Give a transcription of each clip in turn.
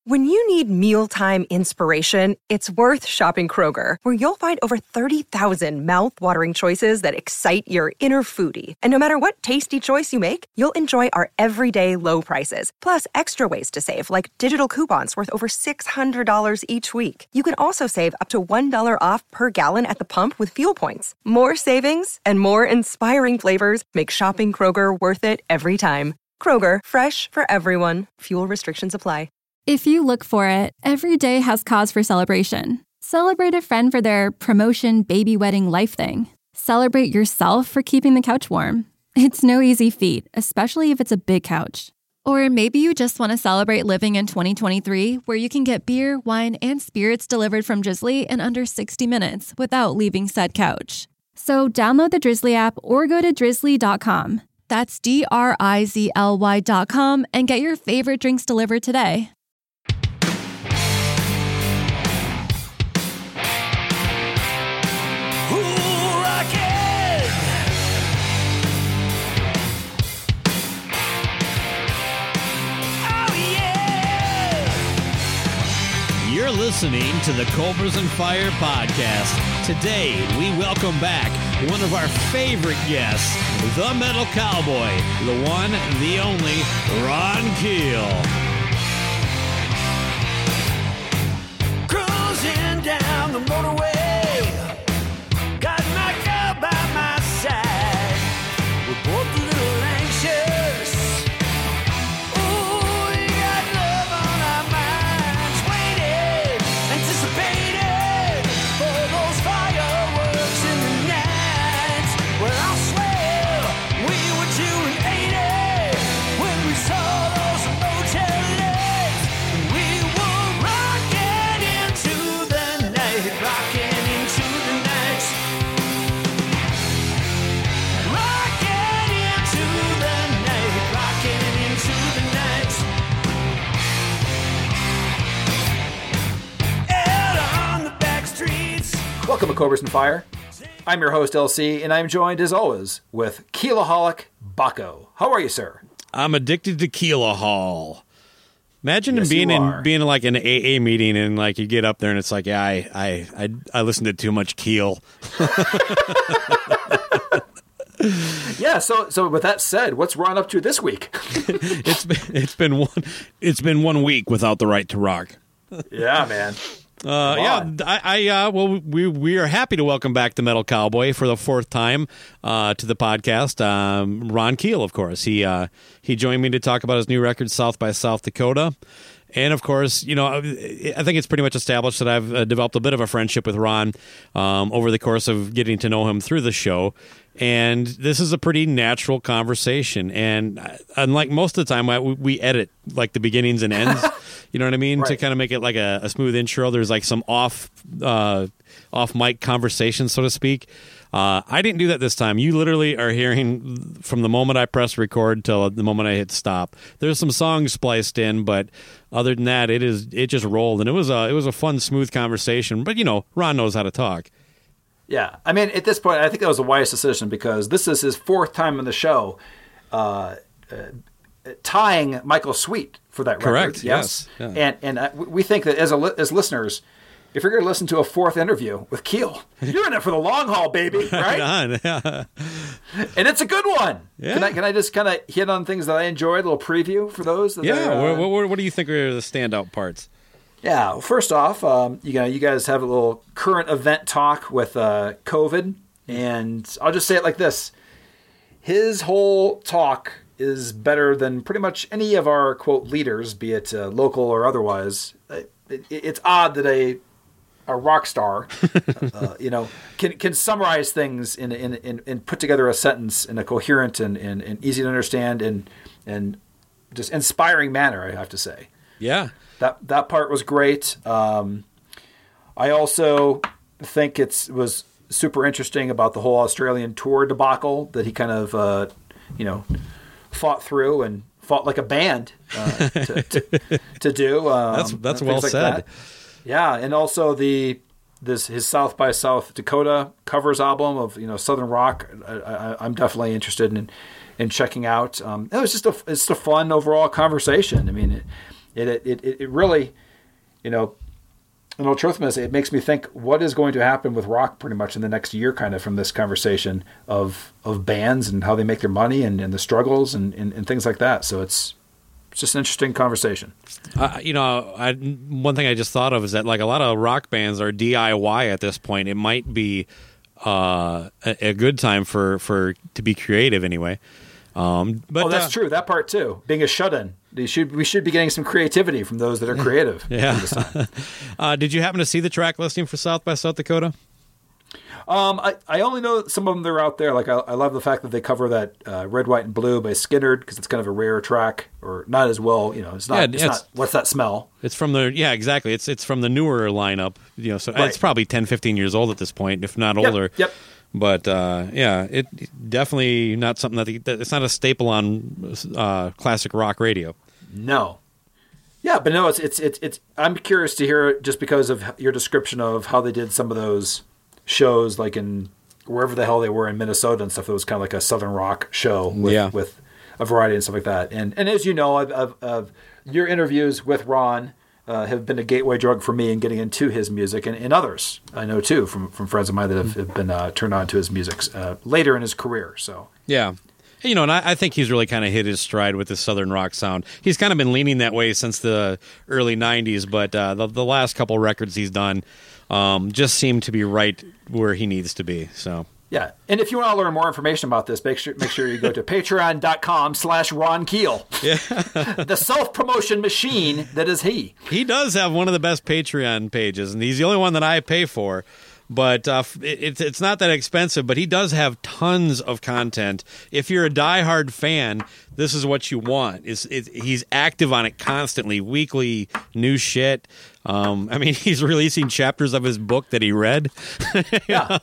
When you need mealtime inspiration, it's worth shopping Kroger, where you'll find over 30,000 mouth-watering choices that excite your inner foodie. And no matter what tasty choice you make, you'll enjoy our everyday low prices, plus extra ways to save, like digital coupons worth over $600 each week. You can also save up to $1 off per gallon at the pump with fuel points. More savings and more inspiring flavors make shopping Kroger worth it every time. Kroger, fresh for everyone. Fuel restrictions apply. If you look for it, every day has cause for celebration. Celebrate a friend for their promotion, baby wedding, life thing. Celebrate yourself for keeping the couch warm. It's no easy feat, especially if it's a big couch. Or maybe you just want to celebrate living in 2023, where you can get beer, wine, and spirits delivered from Drizzly in under 60 minutes without leaving said couch. So download the Drizzly app or go to drizzly.com. That's DRIZLY.com and get your favorite drinks delivered today. You're listening to the Cobras and Fire podcast. Today, we welcome back one of our favorite guests, the Metal Cowboy, the one, the only, Ron Keel. Cruising down the motorway, got my girl by my side. We're both a little anxious. Ooh, we got love on our minds, waiting, anticipating for those fireworks in the night. Well, I swear we were 280 when we saw those motel lights. We were rocking into the night, rocking into the night, rocking into the night, rocking into the night. Out on the back streets. Welcome to Cobras and Fire. I'm your host, LC, and I'm joined, as always, with Keelaholic Baco. How are you, sir? I'm addicted to Keelahol. Imagine Yes, being you in are. like an AA meeting and like you get up there and it's like, yeah, I listened to too much Keel. Yeah, so with that said, what's Ron up to this week? It's been 1 week without the right to rock. Yeah, man. Well, we are happy to welcome back the Metal Cowboy for the fourth time to the podcast. Ron Keel, of course. He joined me to talk about his new record, South by South Dakota. And, of course, you know, I think it's pretty much established that I've developed a bit of a friendship with Ron over the course of getting to know him through the show. And this is a pretty natural conversation. And unlike most of the time, we edit like the beginnings and ends, you know what I mean? Right. To kind of make it like a smooth intro. There's like some off mic conversation, so to speak. I didn't do that this time. You literally are hearing from the moment I press record till the moment I hit stop. There's some songs spliced in, but other than that, it just rolled, and it was a fun, smooth conversation. But you know, Ron knows how to talk. Yeah, I mean, at this point, I think that was a wise decision because this is his fourth time on the show, tying Michael Sweet for that record. Correct. Yes. Yeah. And we think that as listeners, if you're going to listen to a fourth interview with Keel, you're in it for the long haul, baby, right? Yeah. And it's a good one. Yeah. Can I just kind of hit on things that I enjoyed? A little preview for those. Yeah. What do you think are the standout parts? Yeah. Well, first off, you guys have a little current event talk with COVID, and I'll just say it like this: his whole talk is better than pretty much any of our quote leaders, be it local or otherwise. It's odd that a rock star, can summarize things and put together a sentence in a coherent and easy to understand and just inspiring manner. I have to say, Yeah. that part was great. I also think it was super interesting about the whole Australian tour debacle that he kind of fought through and fought like a band to do. That's well like said. That. Yeah, and also his South by South Dakota covers album of Southern rock. I'm definitely interested in checking out. It was just a fun overall conversation. I mean, It really, in all truthfulness, it makes me think what is going to happen with rock pretty much in the next year, kind of from this conversation of bands and how they make their money and the struggles and things like that. So it's just an interesting conversation. One thing I just thought of is that like a lot of rock bands are DIY at this point. It might be a good time to be creative anyway. But that's true. That part too. Being a shut-in, we should be getting some creativity from those that are creative. Yeah. This time. Did you happen to see the track listing for South by South Dakota? I only know some of them that are out there. Like I love the fact that they cover that Red, White, and Blue by Skinnerd, because it's kind of a rare track, or not as well. It's not. It's not. What's that smell? It's from exactly. It's from the newer lineup. So right. It's probably 10, 15 years old at this point, if not older. Yep. But it definitely not something that it's not a staple on classic rock radio. No. Yeah, but no, it's. I'm curious to hear it just because of your description of how they did some of those shows, like in wherever the hell they were in Minnesota and stuff. It was kind of like a Southern rock show with a variety and stuff like that. And as you know, of your interviews with Ron have been a gateway drug for me in getting into his music, and others I know too from friends of mine that have been turned on to his music later in his career. So yeah. And I think he's really kind of hit his stride with the Southern rock sound. He's kind of been leaning that way since the early 90s, but the last couple records he's done just seem to be right where he needs to be. So yeah, and if you want to learn more information about this, make sure you go to patreon.com/Ron Keel. Yeah. The self-promotion machine that is he. He does have one of the best Patreon pages, and he's the only one that I pay for. But it's not that expensive, but he does have tons of content. If you're a diehard fan, this is what you want. He's active on it constantly, weekly new shit. He's releasing chapters of his book that he read. Yeah.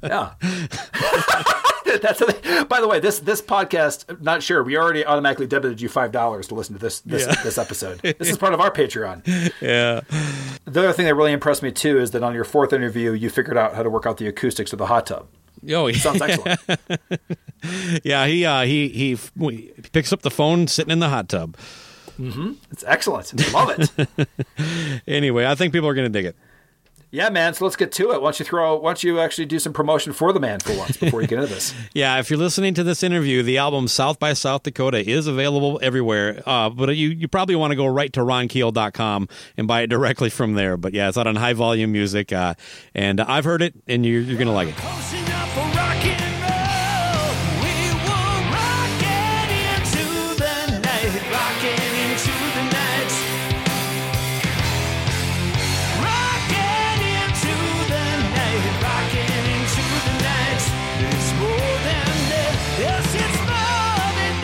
That's by the way, this podcast, not sure, we already automatically debited you $5 to listen to this episode. This is part of our Patreon. Yeah. The other thing that really impressed me too is that on your fourth interview, you figured out how to work out the acoustics of the hot tub. Oh, yeah. Sounds excellent. Yeah, he picks up the phone sitting in the hot tub. Mm-hmm. It's excellent. Love it. Anyway, I think people are going to dig it. Yeah, man. So let's get to it. Why don't you actually do some promotion for the man for once before you get into this? Yeah, if you're listening to this interview, the album South by South Dakota is available everywhere. But you probably want to go right to ronkeel.com and buy it directly from there. But yeah, it's out on High Volume Music, and I've heard it, and you're going to like it. Close enough for rock and roll. We will rock it into the night, rocking into the night. Rocking into the night, rocking into the night. It's more than that. Yes, it's more than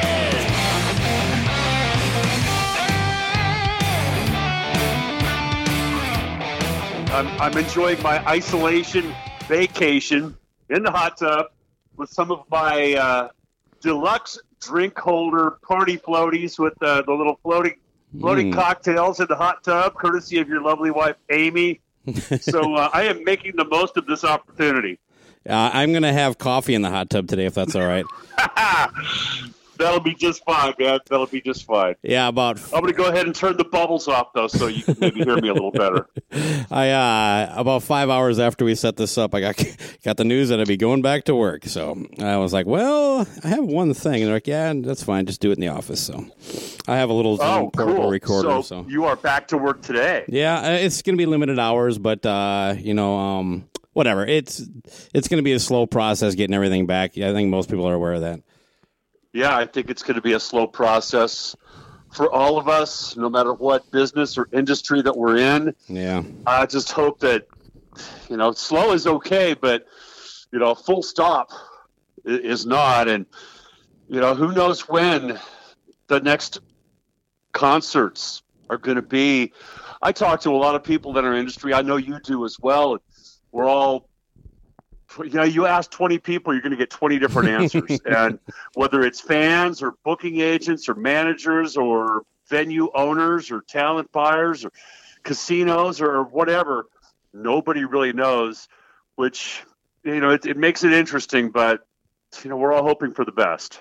that. I'm enjoying my isolation vacation in the hot tub with some of my deluxe drink holder party floaties with the little floating cocktails in the hot tub, courtesy of your lovely wife, Amy. So I am making the most of this opportunity. I'm going to have coffee in the hot tub today, if that's all right. That'll be just fine, man. That'll be just fine. Yeah, I'm going to go ahead and turn the bubbles off, though, so you can maybe hear me a little better. About 5 hours after we set this up, I got the news that I'd be going back to work. So I was like, well, I have one thing. And they're like, yeah, that's fine. Just do it in the office. So I have a little Zoom portable recorder. So you are back to work today. Yeah, it's going to be limited hours, but, whatever. It's going to be a slow process getting everything back. I think most people are aware of that. Yeah, I think it's going to be a slow process for all of us, no matter what business or industry that we're in. Yeah. I just hope that, slow is okay, but, full stop is not. And, who knows when the next concerts are going to be. I talk to a lot of people in our industry. I know you do as well. We're all, you ask 20 people, you're going to get 20 different answers. And whether it's fans or booking agents or managers or venue owners or talent buyers or casinos or whatever, nobody really knows, which, it makes it interesting, but, we're all hoping for the best.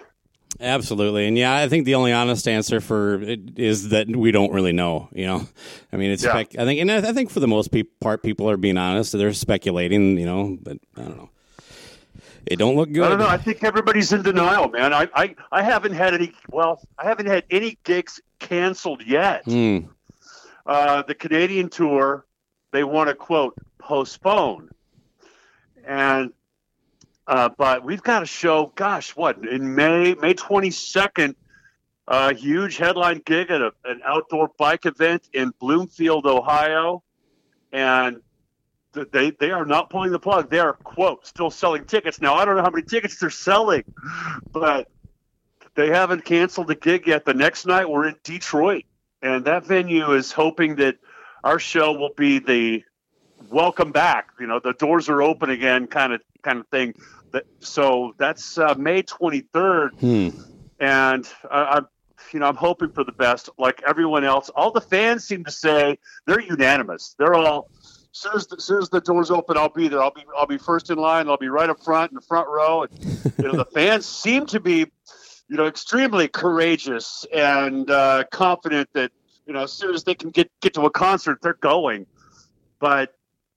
Absolutely. And yeah, I think the only honest answer for it is that we don't really know, you know. I mean, it's I think for the most part people are being honest. They're speculating, you know, but I don't know. It don't look good. I don't know. I think everybody's in denial, man. I haven't had any gigs canceled yet. The Canadian tour, they want to quote postpone. And but we've got a show, in May 22nd, a huge headline gig at an outdoor bike event in Bloomfield, Ohio. And they are not pulling the plug. They are, quote, still selling tickets. Now, I don't know how many tickets they're selling, but they haven't canceled the gig yet. The next night, we're in Detroit. And that venue is hoping that our show will be the welcome back. You know, the doors are open again kind of thing. So that's May 23rd, and I'm hoping for the best. Like everyone else, all the fans seem to say they're unanimous. They're all as soon as the doors open, I'll be there. I'll be first in line. I'll be right up front in the front row. And, the fans seem to be, extremely courageous and confident that as soon as they can get to a concert, they're going. But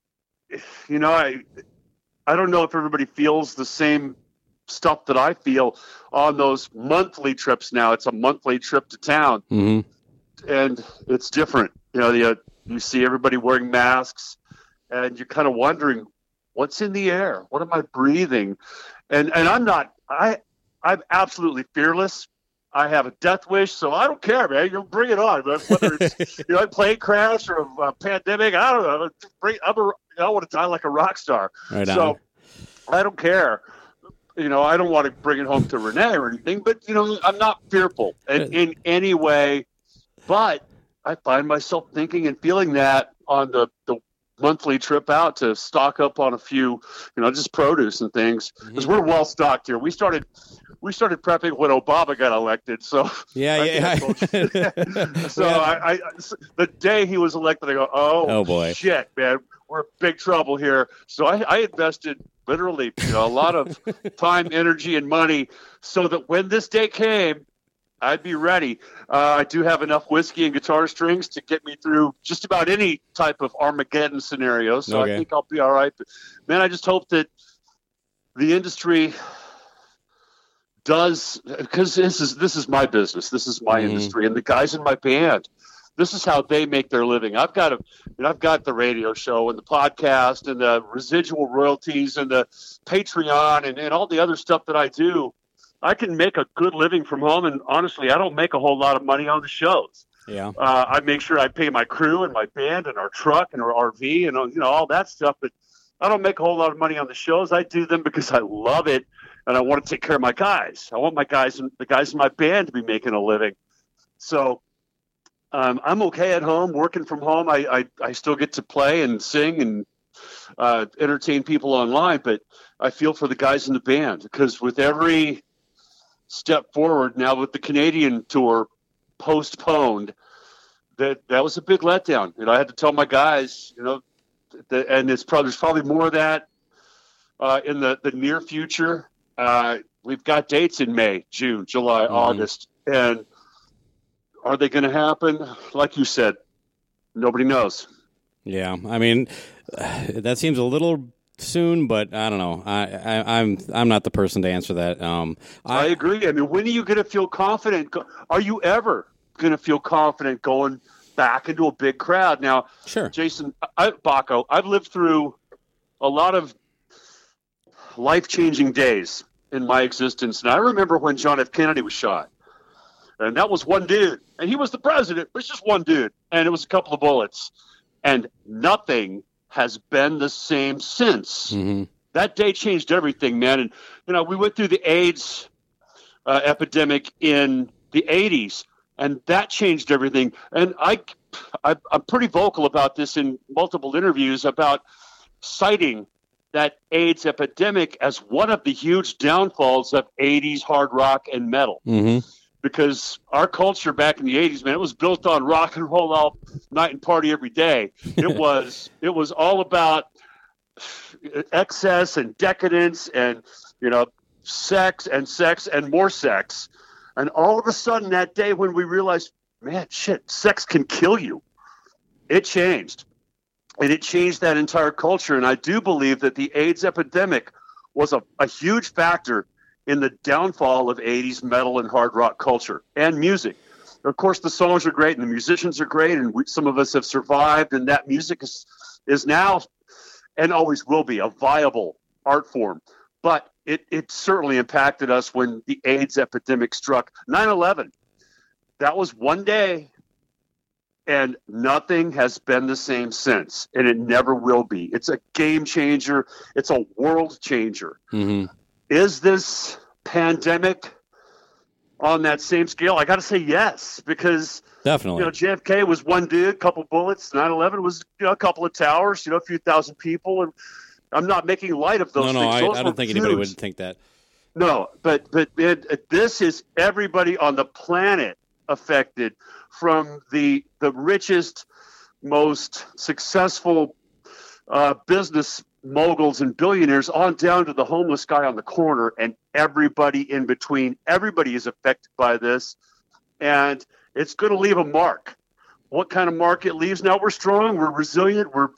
I don't know if everybody feels the same stuff that I feel on those monthly trips now. It's a monthly trip to town, and it's different. You see everybody wearing masks, and you're kind of wondering, what's in the air? What am I breathing? And I'm absolutely fearless. I have a death wish, so I don't care, man. You bring it on. Whether it's a plane crash or a pandemic, I don't know. I want to die like a rock star. Right on. So I don't care. I don't want to bring it home to Renee or anything, but I'm not fearful in any way. But I find myself thinking and feeling that on the monthly trip out to stock up on a few, just produce and things, because we're well stocked here. We started prepping when Obama got elected. So yeah. So I the day he was elected, I go, oh boy, shit, man, we're in big trouble here. So I invested literally a lot of time, energy, and money so that when this day came, I'd be ready. I do have enough whiskey and guitar strings to get me through just about any type of Armageddon scenario. So I think I'll be all right. But, man, I just hope that the industry does, because this is my business. This is my industry, and the guys in my band, this is how they make their living. I've got the radio show and the podcast and the residual royalties and the Patreon and all the other stuff that I do. I can make a good living from home, and honestly, I don't make a whole lot of money on the shows. Yeah, I make sure I pay my crew and my band and our truck and our RV and all that stuff. But I don't make a whole lot of money on the shows. I do them because I love it, and I want to take care of my guys. I want the guys in my band to be making a living. So I'm okay at home, working from home. I still get to play and sing and entertain people online, but I feel for the guys in the band, because with every step forward now with the Canadian tour postponed, that was a big letdown. I had to tell my guys, and there's probably more of that in the near future. We've got dates in May, June, July, August, and are they going to happen? Like you said, nobody knows. Yeah, I mean, that seems a little soon, but I don't know. I'm not the person to answer that. I agree. I mean, when are you going to feel confident? Are you ever going to feel confident going back into a big crowd? Now, sure, Jason, Baco, I've lived through a lot of life-changing days in my existence, and I remember when John F. Kennedy was shot, and that was one dude, and he was the president, but it's just one dude, and it was a couple of bullets, and nothing has been the same since. That day changed everything, man. And we went through the AIDS epidemic in the 80s, and that changed everything. And I'm pretty vocal about this in multiple interviews about citing that AIDS epidemic as one of the huge downfalls of 80s hard rock and metal. Because our culture back in the 80s, man, it was built on rock and roll all night and party every day. It was all about excess and decadence and, sex and more sex. And all of a sudden that day when we realized, man, shit, sex can kill you, it changed. And it changed that entire culture. And I do believe that the AIDS epidemic was a huge factor in the downfall of 80s metal and hard rock culture and music. Of course, the songs are great and the musicians are great, and some of us have survived, and that music is now and always will be a viable art form. But it certainly impacted us when the AIDS epidemic struck. 9/11, that was one day, and nothing has been the same since, and it never will be. It's a game changer. It's a world changer. Mm-hmm. Is this pandemic on that same scale? I got to say yes, because Definitely. JFK was one dude, couple bullets. 9/11 was a couple of towers, a few thousand people, and I'm not making light of those things. I Those don't were think anybody would huge. think that. No, but this is everybody on the planet affected, from the richest, most successful business moguls and billionaires on down to the homeless guy on the corner, and everybody in between. Everybody is affected by this, and it's going to leave a mark. What kind of mark it leaves? Now we're strong, we're resilient, we're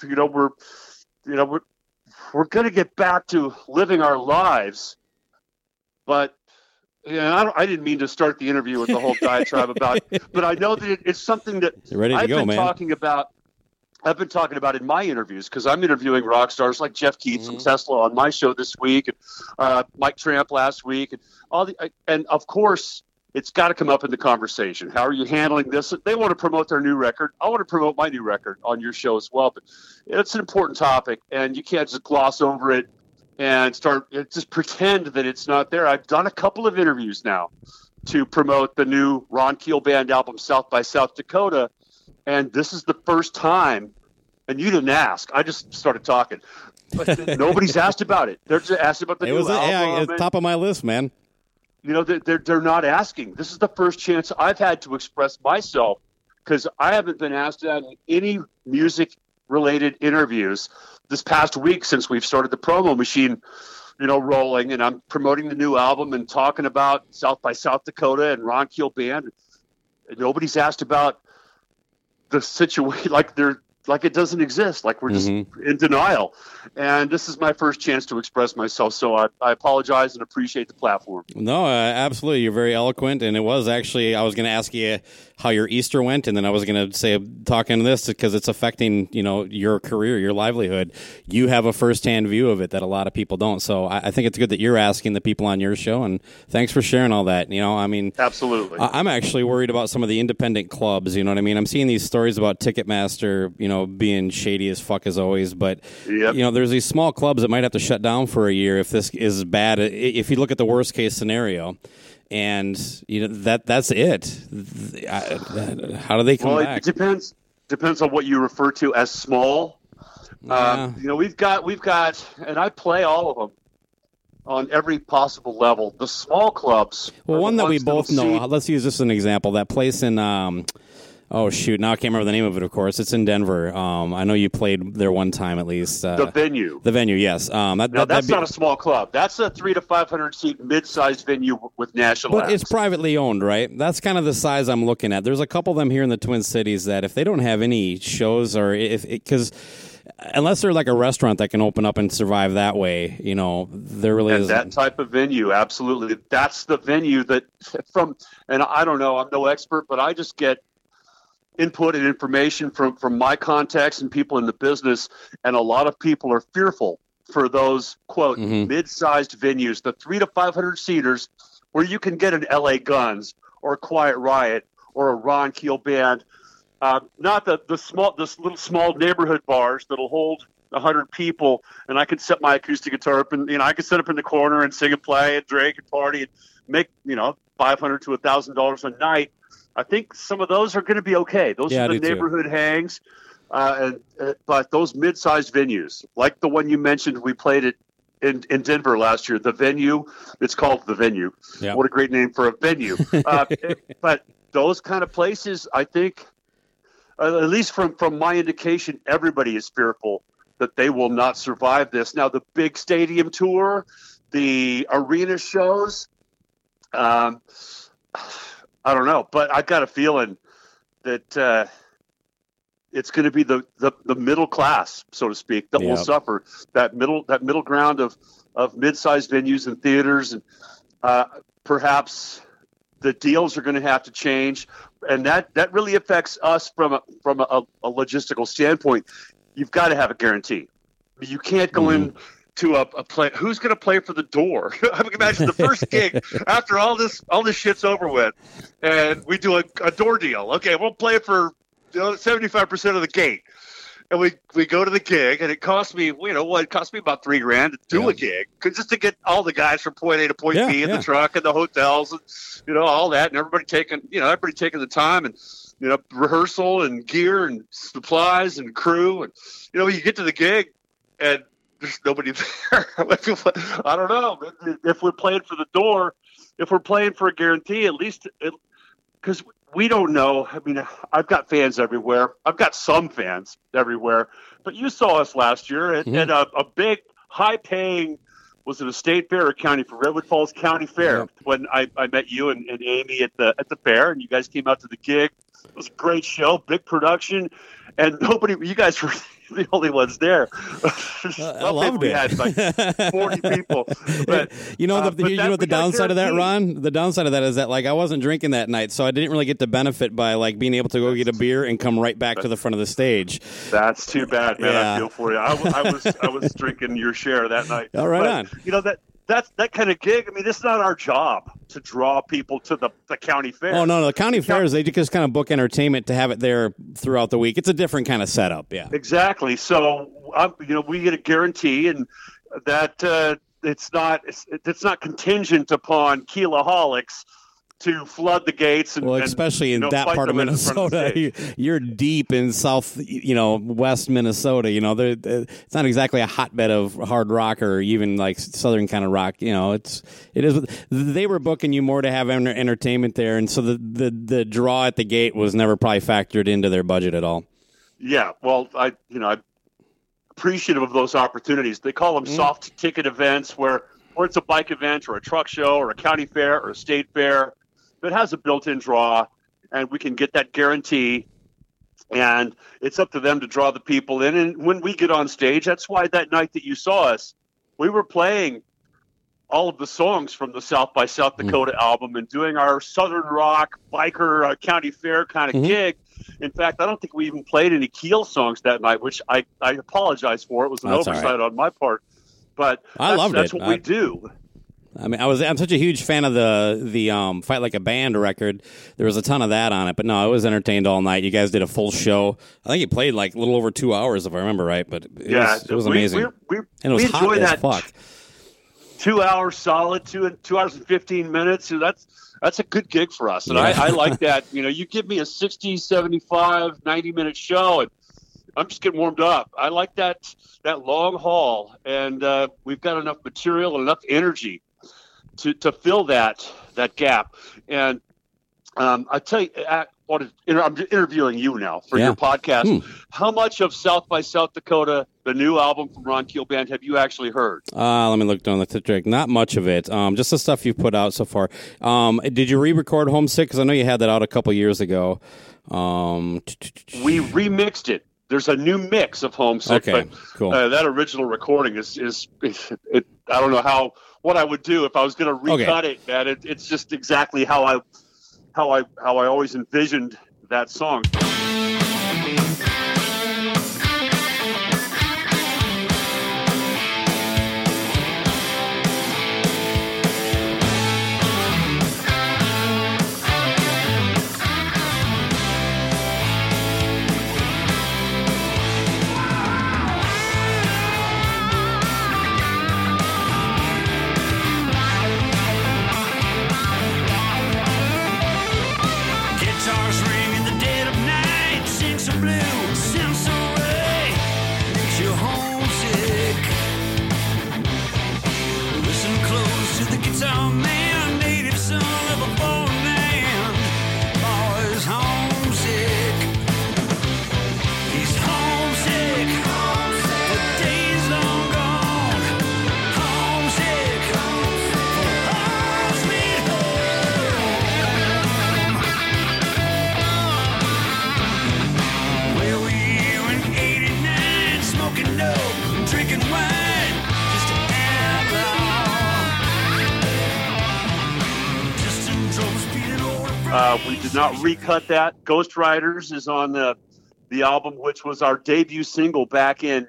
going to get back to living our lives, but. Yeah, I didn't mean to start the interview with the whole diatribe about it, but I know that it's something that You're ready to I've go, been man. talking about. I've been talking about in my interviews, because I'm interviewing rock stars like Jeff Keith from Tesla on my show this week, and Mike Tramp last week, and and of course it's got to come up in the conversation. How are you handling this? They want to promote their new record. I want to promote my new record on your show as well, but it's an important topic, and you can't just gloss over it and just pretend that it's not there. I've done a couple of interviews now to promote the new Ron Keel Band album, South by South Dakota. And this is the first time, and you didn't ask, I just started talking, but nobody's asked about it. They're just asked about the new album. It's top of my list, man. They're not asking. This is the first chance I've had to express myself, because I haven't been asked that in any music-related interviews this past week since we've started the promo machine, rolling, and I'm promoting the new album and talking about South by South Dakota and Ron Keel Band. And nobody's asked about the situation, like it doesn't exist, like we're just in denial. And this is my first chance to express myself, so I apologize and appreciate the platform. No, absolutely. You're very eloquent, and it was actually, I was going to ask you how your Easter went, and then I was going to say, talking to this, because it's affecting, your career, your livelihood. You have a firsthand view of it that a lot of people don't. So I think it's good that you're asking the people on your show, and thanks for sharing all that. Absolutely. I'm actually worried about some of the independent clubs, you know what I mean? I'm seeing these stories about Ticketmaster, being shady as fuck as always, but there's these small clubs that might have to shut down for a year if this is bad. If you look at the worst case scenario, and that's it. How do they come back? It depends on what you refer to as small. Yeah. We've got, and I play all of them on every possible level. The small clubs. Well, one that we ones both that'll know. see- Let's use this as an example. That place in oh shoot! Now I can't remember the name of it. Of course, it's in Denver. I know you played there one time at least. The venue. The venue, yes. That's not a small club. That's a 300 to 500 seat mid-sized venue with national. But acts. it's privately owned, right? That's kind of the size I'm looking at. There's a couple of them here in the Twin Cities that if they don't have any shows, or because unless they're like a restaurant that can open up and survive that way, there really is that type of venue. Absolutely, that's the venue that and I don't know, I'm no expert, but I just get input and information from my contacts and people in the business, and a lot of people are fearful for those quote mid-sized venues, the 300 to 500 seaters, where you can get an LA Guns or a Quiet Riot or a Ron Keel Band, not the little small neighborhood bars that'll hold 100 people, and I can set my acoustic guitar up, and I can sit up in the corner and sing and play and drink and party and make $500 to $1,000 a night. I think some of those are going to be okay. Those are the neighborhood hangs, but those mid-sized venues, like the one you mentioned, we played it in Denver last year. The venue, it's called The Venue. Yeah. What a great name for a venue! But those kind of places, I think, at least from my indication, everybody is fearful that they will not survive this. Now, the big stadium tour, the arena shows. I don't know, but I got a feeling that it's going to be the middle class, so to speak, that will suffer. That middle ground of mid-sized venues and theaters, and perhaps the deals are going to have to change, and that really affects us from a logistical standpoint. You've got to have a guarantee. You can't go in to a play. Who's going to play for the door? I can imagine the first gig after all this shit's over with, and we do a door deal. Okay, we'll play for 75% of the gate, and we go to the gig, and it cost me, it cost me about $3,000 to do a gig, just to get all the guys from point A to point B in the truck and the hotels, and all that, and everybody taking the time, and rehearsal and gear and supplies and crew, and you get to the gig and there's nobody there. I don't know if we're playing for the door, if we're playing for a guarantee, at least because we don't know. I mean, I've got fans everywhere. I've got some fans everywhere, but you saw us last year at a big, high-paying, was it a state fair or county fair? Redwood Falls County Fair. When I met you and Amy at the fair, and you guys came out to the gig. It was a great show, big production, and you guys were the only ones there. I loved it. We had like 40 people. But, the downside of that, Ron? The downside of that is that I wasn't drinking that night, so I didn't really get the benefit by being able to go get a beer and come right back to the front of the stage. That's too bad, man. I feel for you. I was drinking your share that night. All right, on. That's that kind of gig. I mean, it's not our job to draw people to the county fair. Oh, no. The county fairs, they just kind of book entertainment to have it there throughout the week. It's a different kind of setup, yeah. Exactly. So, we get a guarantee, and that it's not contingent upon Keelaholics to flood the gates. And, especially in that part of Minnesota, you're deep in west Minnesota. It's not exactly a hotbed of hard rock or even southern kind of rock. It is. They were booking you more to have entertainment there, and so the draw at the gate was never probably factored into their budget at all. Yeah, well, I'm appreciative of those opportunities. They call them soft ticket events, where it's a bike event or a truck show or a county fair or a state fair that has a built-in draw, and we can get that guarantee, and it's up to them to draw the people in. And when we get on stage, that's why that night that you saw us, we were playing all of the songs from the South by South Dakota album and doing our Southern rock biker county fair kind of gig. In fact, I don't think we even played any Keel songs that night, which I apologize for. It was an oversight on my part, but that's what we do. I mean, I'm such a huge fan of the Fight Like a Band record. There was a ton of that on it, but no, I was entertained all night. You guys did a full show. I think you played a little over 2 hours, if I remember right. But it was amazing. And it was hot as fuck. 2 hours solid, 2 hours and 15 minutes. So that's a good gig for us, and I like that. You give me a 60, 75, 90-minute show, and I'm just getting warmed up. I like that long haul, and we've got enough material and enough energy to fill that gap. And I tell you, I'm interviewing you now for your podcast. How much of South by South Dakota, the new album from Ron Keel Band, have you actually heard? Let me look down the track. Not much of it. Just the stuff you've put out so far. Did you re-record Homesick? Because I know you had that out a couple years ago. We remixed it. There's a new mix of Homesick. Okay, but, cool. That original recording is I don't know what I would do if I was going to recut it. Man, it's just exactly how I always envisioned that song. Guitars ring in the dead of night, sing some blue. We did not recut that. Ghost Riders is on the album, which was our debut single back in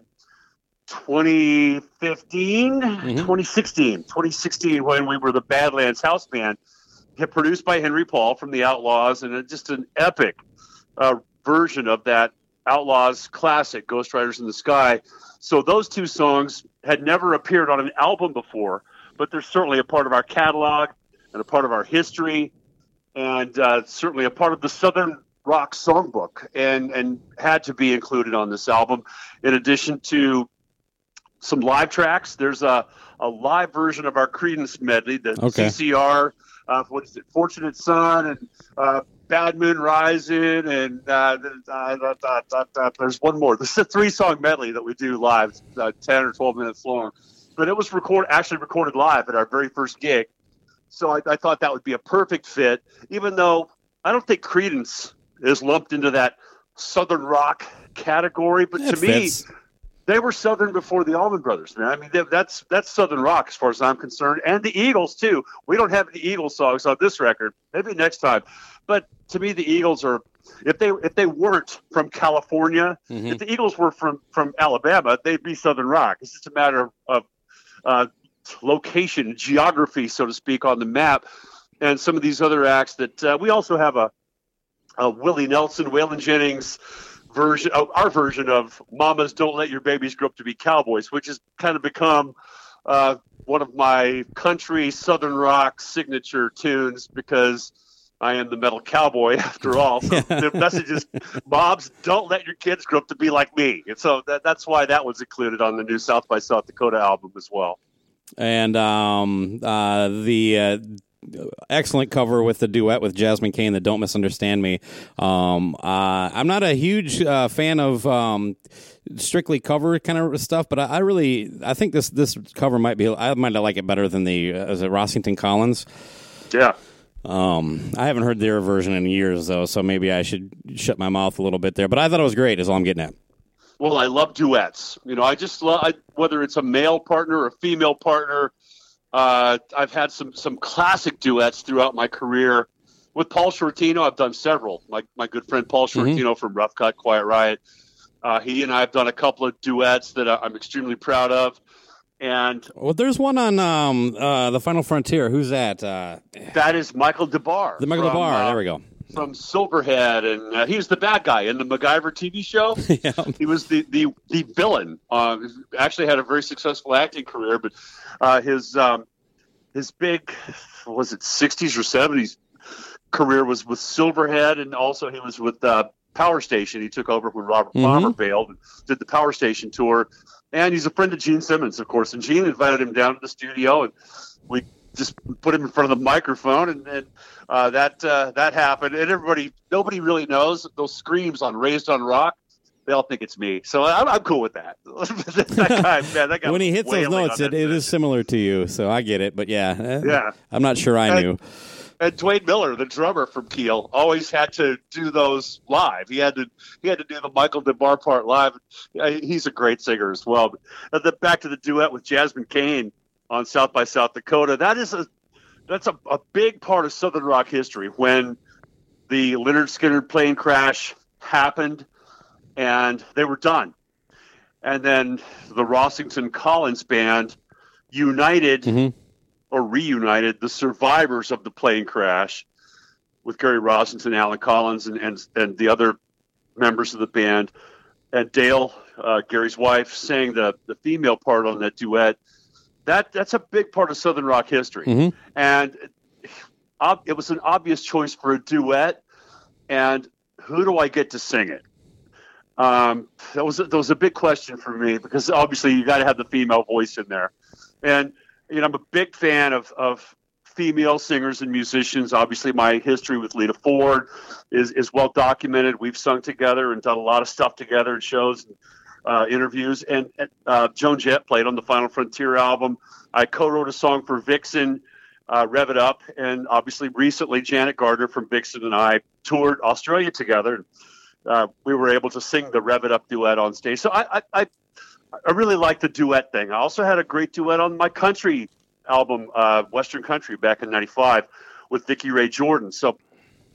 2016, when we were the Badlands House Band, produced by Henry Paul from the Outlaws, and just an epic version of that Outlaws classic, Ghost Riders in the Sky. So those two songs had never appeared on an album before, but they're certainly a part of our catalog and a part of our history, and certainly a part of the Southern Rock Songbook, and had to be included on this album. In addition to some live tracks, there's a live version of our Creedence medley, the CCR, what is it, Fortunate Son, and Bad Moon Rising, and there's one more. This is a 3-song medley that we do live, 10 or 12 minutes long. But it was actually recorded live at our very first gig. So I thought that would be a perfect fit, even though I don't think Creedence is lumped into that Southern rock category. But to me, they were Southern before the Allman Brothers, man. I mean, that's Southern rock as far as I'm concerned. And the Eagles, too. We don't have any Eagles songs on this record. Maybe next time. But to me, the Eagles are, if they weren't from California, if the Eagles were from Alabama, they'd be Southern rock. It's just a matter of location, geography, so to speak, on the map. And some of these other acts that we also have a Willie Nelson, Waylon Jennings version, our version of Mamas Don't Let Your Babies Grow Up to Be Cowboys, which has kind of become one of my country Southern rock signature tunes, because I am the metal cowboy after all. So the message is, moms, don't let your kids grow up to be like me. And so that's why that was included on the new South by South Dakota album as well. And the excellent cover with the duet with Jasmine Cain, the Don't Misunderstand Me. I'm not a huge fan of strictly cover kind of stuff, but I think this cover might like it better than the is it Rossington Collins? Yeah. I haven't heard their version in years though, so maybe I should shut my mouth a little bit there. But I thought it was great, is all I'm getting at. Well, I love duets. I just love, whether it's a male partner or a female partner. I've had some classic duets throughout my career. With Paul Shortino, I've done several. My good friend Paul Shortino from Rough Cut, Quiet Riot. He and I have done a couple of duets that I'm extremely proud of. And there's one on The Final Frontier. Who's that? That is Michael DeBar. The Michael DeBar. There we go. From Silverhead, and he was the bad guy in the MacGyver TV show. Yeah. He was the villain. Actually had a very successful acting career, but his big, was it 60s or 70s career was with Silverhead, and also he was with Power Station. He took over when Robert Palmer bailed and did the Power Station tour. And he's a friend of Gene Simmons, of course. And Gene invited him down to the studio, and we just put him in front of the microphone, and that happened. And nobody really knows those screams on Raised on Rock. They all think it's me, so I'm cool with that. That guy when he hits those notes, it is similar to you, so I get it. But yeah, I'm not sure I knew. And Dwayne Miller, the drummer from Keel, always had to do those live. He had to do the Michael DeBar part live. He's a great singer as well. But back to the duet with Jasmine Cain on South by South Dakota. That's a big part of Southern rock history, when the Lynyrd Skynyrd plane crash happened and they were done. And then the Rossington Collins band united or reunited the survivors of the plane crash with Gary Rossington, Alan Collins, and the other members of the band. And Dale, Gary's wife, sang the female part on that duet. That's a big part of Southern rock history. And it was an obvious choice for a duet. And who do I get to sing it? That was a big question for me, because obviously you got to have the female voice in there. And I'm a big fan of female singers and musicians. Obviously, my history with Lita Ford is well documented. We've sung together and done a lot of stuff together in shows and interviews. And Joan Jett played on the Final Frontier album. I co-wrote a song for Vixen, Rev It Up. And obviously, recently, Janet Gardner from Vixen and I toured Australia together. We were able to sing the Rev It Up duet on stage. So I really like the duet thing. I also had a great duet on my country album, Western Country, back in '95 with Vicki Ray Jordan. So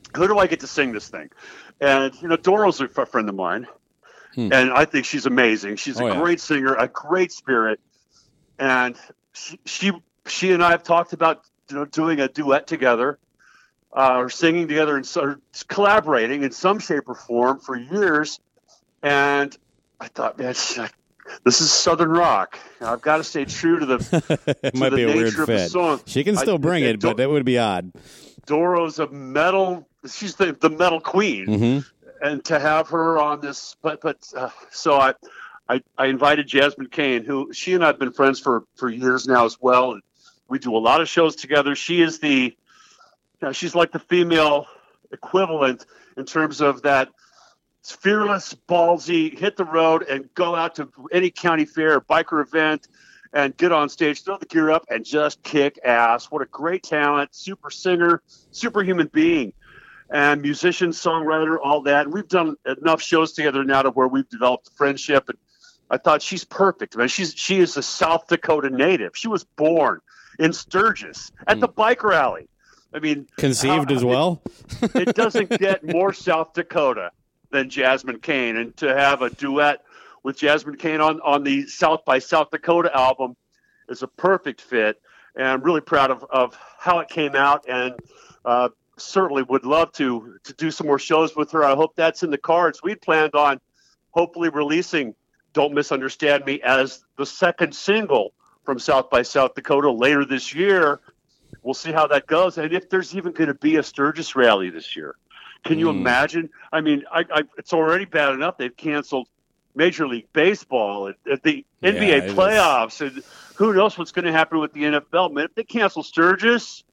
who do I get to sing this thing? And, Doro's a friend of mine, and I think she's amazing. She's a great singer, a great spirit. And she and I have talked about, doing a duet together, or singing together and sort of collaborating in some shape or form for years. And I thought, man, this is Southern rock. I've got to stay true to the it might be a weird fit. Song. She can still bring it, but it would be odd. Doro's a metal. She's the metal queen, and to have her on this, so I invited Jasmine Kane, who she and I have been friends for years now as well, and we do a lot of shows together. She is she's like the female equivalent in terms of that fearless, ballsy, hit the road and go out to any county fair, biker event, and get on stage, throw the gear up, and just kick ass. What a great talent, super singer, super human being, and musician, songwriter, all that. And we've done enough shows together now to where we've developed a friendship. And I thought she's perfect, man. She is a South Dakota native. She was born in Sturgis at the bike rally. I mean, conceived as well. It doesn't get more South Dakota than Jasmine Kane, and to have a duet with Jasmine Kane on the South by South Dakota album is a perfect fit, and I'm really proud of how it came out, and certainly would love to do some more shows with her. I hope that's in the cards. We'd planned on hopefully releasing Don't Misunderstand Me as the second single from South by South Dakota later this year. We'll see how that goes, and if there's even going to be a Sturgis rally this year. Can you imagine? I mean, it's already bad enough they've canceled Major League Baseball at the NBA playoffs, and who knows what's going to happen with the NFL. Man, if they cancel Sturgis,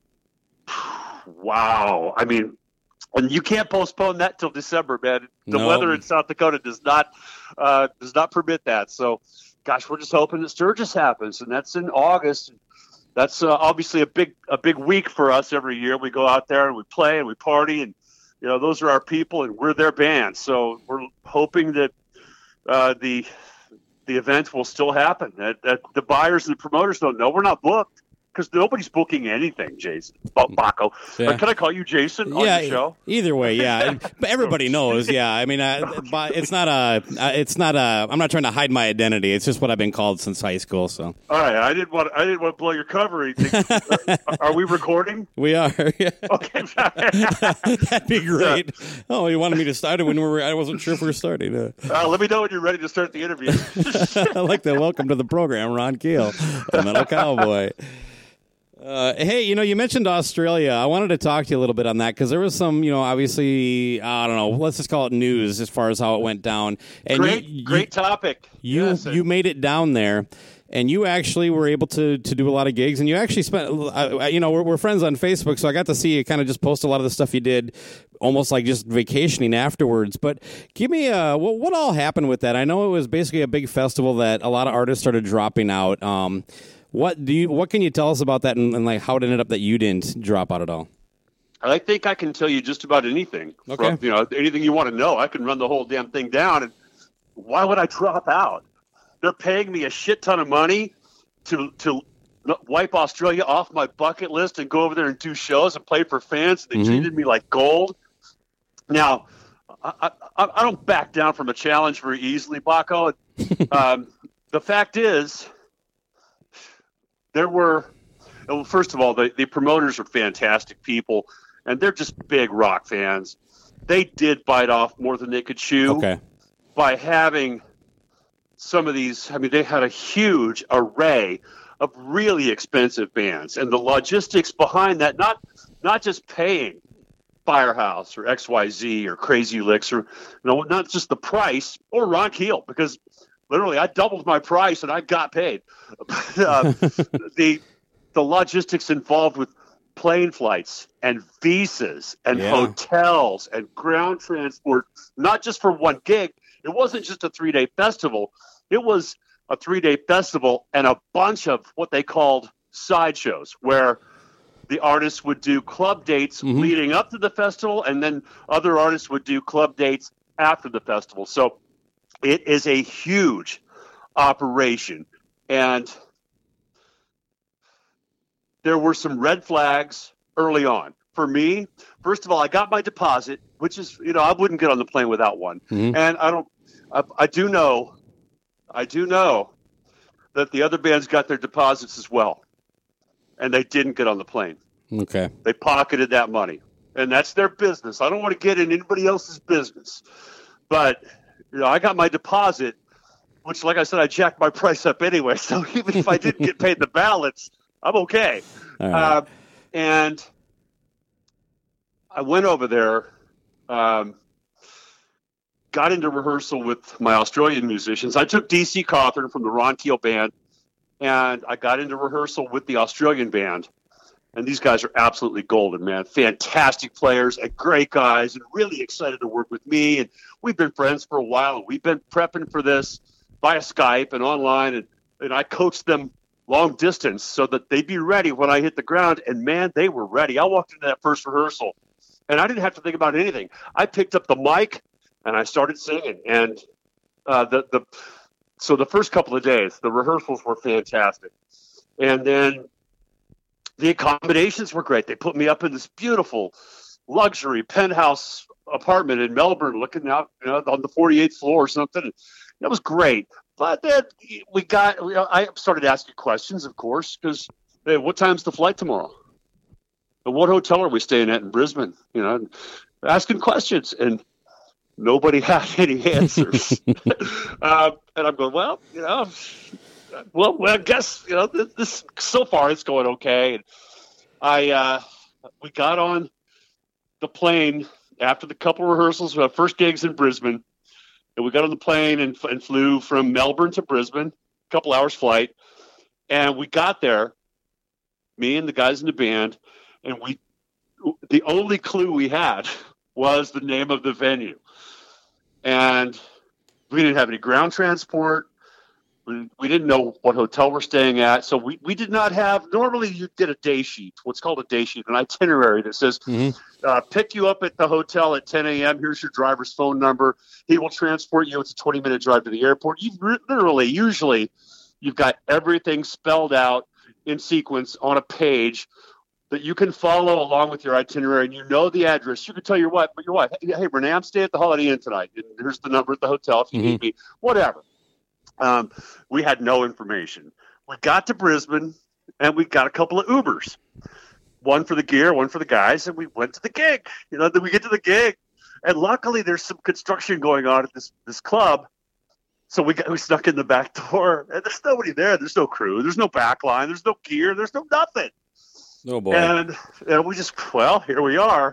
wow. I mean, and you can't postpone that till December, man. The weather in South Dakota does not permit that. So, gosh, we're just hoping that Sturgis happens, and that's in August. That's obviously a big week for us every year. We go out there and we play and we party, and those are our people, and we're their band. So we're hoping that the event will still happen. That the buyers and the promoters don't know. We're not booked because nobody's booking anything, Jason. Baco. Yeah. Can I call you Jason on your show? Either way, yeah. But everybody knows, yeah. I mean, it's not I'm not trying to hide my identity. It's just what I've been called since high school. So. All right. I didn't want to blow your cover. Are we recording? We are. Yeah. Okay. That'd be great. Oh, you wanted me to start it when I wasn't sure if we were starting. Let me know when you're ready to start the interview. I like that. Welcome to the program, Ron Keel, the Metal Cowboy. Hey, you mentioned Australia. I wanted to talk to you a little bit on that because there was some, obviously, I don't know, let's just call it news as far as how it went down. And great topic. You made it down there, and you actually were able to do a lot of gigs, and you actually spent, we're friends on Facebook, so I got to see you kind of just post a lot of the stuff you did, almost like just vacationing afterwards. But give me what all happened with that? I know it was basically a big festival that a lot of artists started dropping out. What can you tell us about that, and like how it ended up that you didn't drop out at all? I think I can tell you just about anything. Okay. From, anything you want to know. I can run the whole damn thing down. And why would I drop out? They're paying me a shit ton of money to wipe Australia off my bucket list and go over there and do shows and play for fans. They treated me like gold. Now, I don't back down from a challenge very easily, Baco. The fact is, first of all, the promoters are fantastic people, and they're just big rock fans. They did bite off more than they could chew by having some of these. I mean, they had a huge array of really expensive bands, and the logistics behind that, not just paying Firehouse or XYZ or Crazy Licks, or not just the price, or Ron Keel, because literally I doubled my price and I got paid. The logistics involved with plane flights and visas and hotels and ground transport, not just for one gig. It wasn't just a 3-day festival. It was a 3-day festival and a bunch of what they called sideshows, where the artists would do club dates leading up to the festival, and then other artists would do club dates after the festival. So it is a huge operation, and there were some red flags early on for me, first of all, I got my deposit, which is, I wouldn't get on the plane without one. Mm-hmm. And I do know that the other bands got their deposits as well. And they didn't get on the plane. Okay. They pocketed that money. And that's their business. I don't want to get in anybody else's business. But, I got my deposit, which, like I said, I jacked my price up anyway. So even if I didn't get paid the balance, I'm okay. All right. And I went over there, got into rehearsal with my Australian musicians. I took DC Cawthorn from the Ron Keel band, and I got into rehearsal with the Australian band. And these guys are absolutely golden, man. Fantastic players and great guys, and really excited to work with me. And we've been friends for a while, and we've been prepping for this via Skype and online. And I coached them long distance so that they'd be ready when I hit the ground. And, man, they were ready. I walked into that first rehearsal, and I didn't have to think about anything. I picked up the mic, and I started singing. And so the first couple of days, the rehearsals were fantastic. And then the accommodations were great. They put me up in this beautiful luxury penthouse apartment in Melbourne, looking out on the 48th floor or something. And it was great. But then I started asking questions, of course, because, hey, what time's the flight tomorrow? And what hotel are we staying at in Brisbane? Asking questions, and nobody had any answers. And I'm going, well, I guess, this so far it's going okay. And we got on the plane after the couple rehearsals. We had first gigs in Brisbane, and we got on the plane and flew from Melbourne to Brisbane, a couple hours flight. And we got there, me and the guys in the band, and the only clue we had was the name of the venue. And we didn't have any ground transport. We didn't know what hotel we're staying at. So we did not have, normally you get a day sheet, what's called a day sheet, an itinerary that says, pick you up at the hotel at 10 a.m. Here's your driver's phone number. He will transport you. It's a 20-minute drive to the airport. Usually you've got everything spelled out in sequence on a page that you can follow along with your itinerary, and you know the address. You can tell your wife, hey, Renee, I'm staying at the Holiday Inn tonight. And here's the number at the hotel if you need me, whatever. We had no information. We got to Brisbane, and we got a couple of Ubers, one for the gear, one for the guys, and we went to the gig. Then we get to the gig, and luckily there's some construction going on at this club. So we snuck in the back door, and there's nobody there. There's no crew. There's no back line. There's no gear. There's no nothing. Oh, boy. And we just, here we are.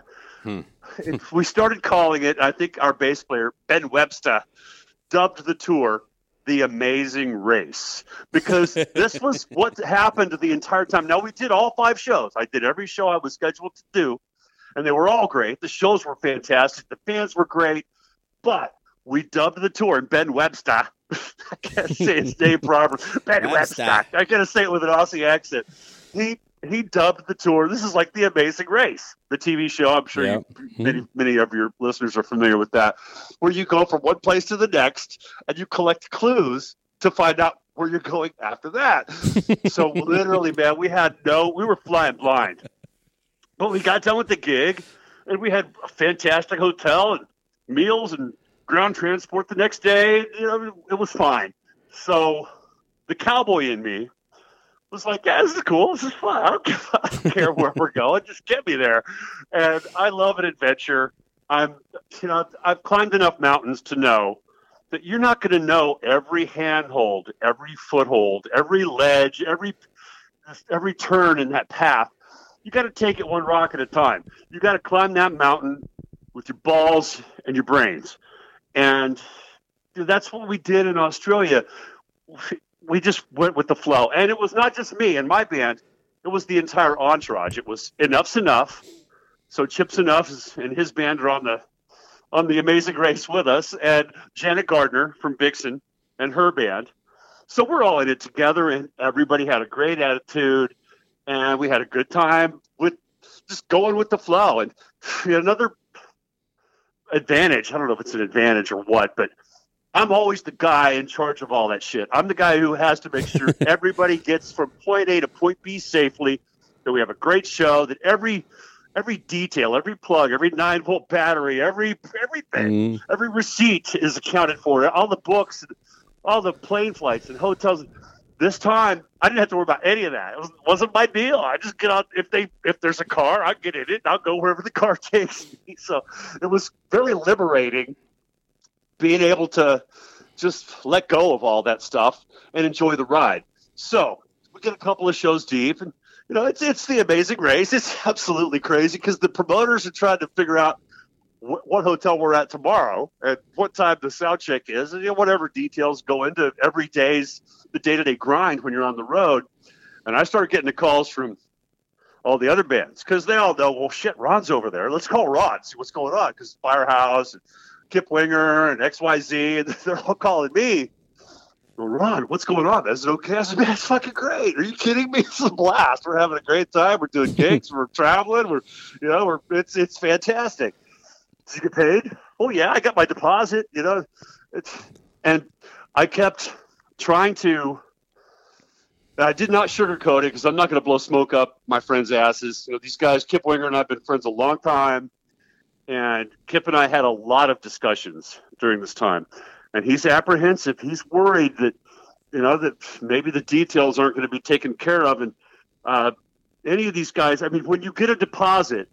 We started calling it, I think our bass player, Ben Webster, dubbed the tour The Amazing Race, because this was what happened the entire time. Now, we did all 5 shows. I did every show I was scheduled to do, and they were all great. The shows were fantastic. The fans were great, but we dubbed the tour, and Ben Webster, I can't say his name properly, Ben Webster. I got to say it with an Aussie accent. He dubbed the tour. This is like The Amazing Race, the TV show. I'm sure many of your listeners are familiar with that, where you go from one place to the next and you collect clues to find out where you're going after that. So literally, man, we were flying blind. But we got done with the gig, and we had a fantastic hotel and meals and ground transport the next day. It was fine. So the cowboy in me was like, yeah, this is cool. This is fun. I don't care where we're going. Just get me there. And I love an adventure. I've climbed enough mountains to know that you're not going to know every handhold, every foothold, every ledge, every turn in that path. You got to take it one rock at a time. You got to climb that mountain with your balls and your brains. And that's what we did in Australia. We just went with the flow. And it was not just me and my band. It was the entire entourage. It was Enough's Enough. So Chips Enough and his band are on the Amazing Race with us. And Janet Gardner from Vixen and her band. So we're all in it together, and everybody had a great attitude. And we had a good time with just going with the flow. And another advantage, I don't know if it's an advantage or what, but I'm always the guy in charge of all that shit. I'm the guy who has to make sure everybody gets from point A to point B safely, that we have a great show, that every every detail, every plug, every 9-volt battery, everything, every receipt is accounted for. All the books, all the plane flights and hotels. This time, I didn't have to worry about any of that. It wasn't my deal. I just get out. If there's a car, I'll get in it. And I'll go wherever the car takes me. So it was very liberating being able to just let go of all that stuff and enjoy the ride. So we get a couple of shows deep, and it's the Amazing Race. It's absolutely crazy because the promoters are trying to figure out what hotel we're at tomorrow and what time the sound check is, and whatever details go into the day-to-day grind when you're on the road. And I started getting the calls from all the other bands because they all know, well, shit, Ron's over there. Let's call Ron, see what's going on, because Firehouse and Kip Winger and XYZ, and they're all calling me. Well, Ron, what's going on? Is it okay? I said, man, it's fucking great. Are you kidding me? It's a blast. We're having a great time. We're doing gigs. We're traveling. It's fantastic. Did you get paid? Oh yeah, I got my deposit. And I kept trying to. I did not sugarcoat it because I'm not going to blow smoke up my friends' asses. These guys, Kip Winger and I have been friends a long time, and Kip and I had a lot of discussions during this time. And he's apprehensive. He's worried that, that maybe the details aren't going to be taken care of. And any of these guys, I mean, when you get a deposit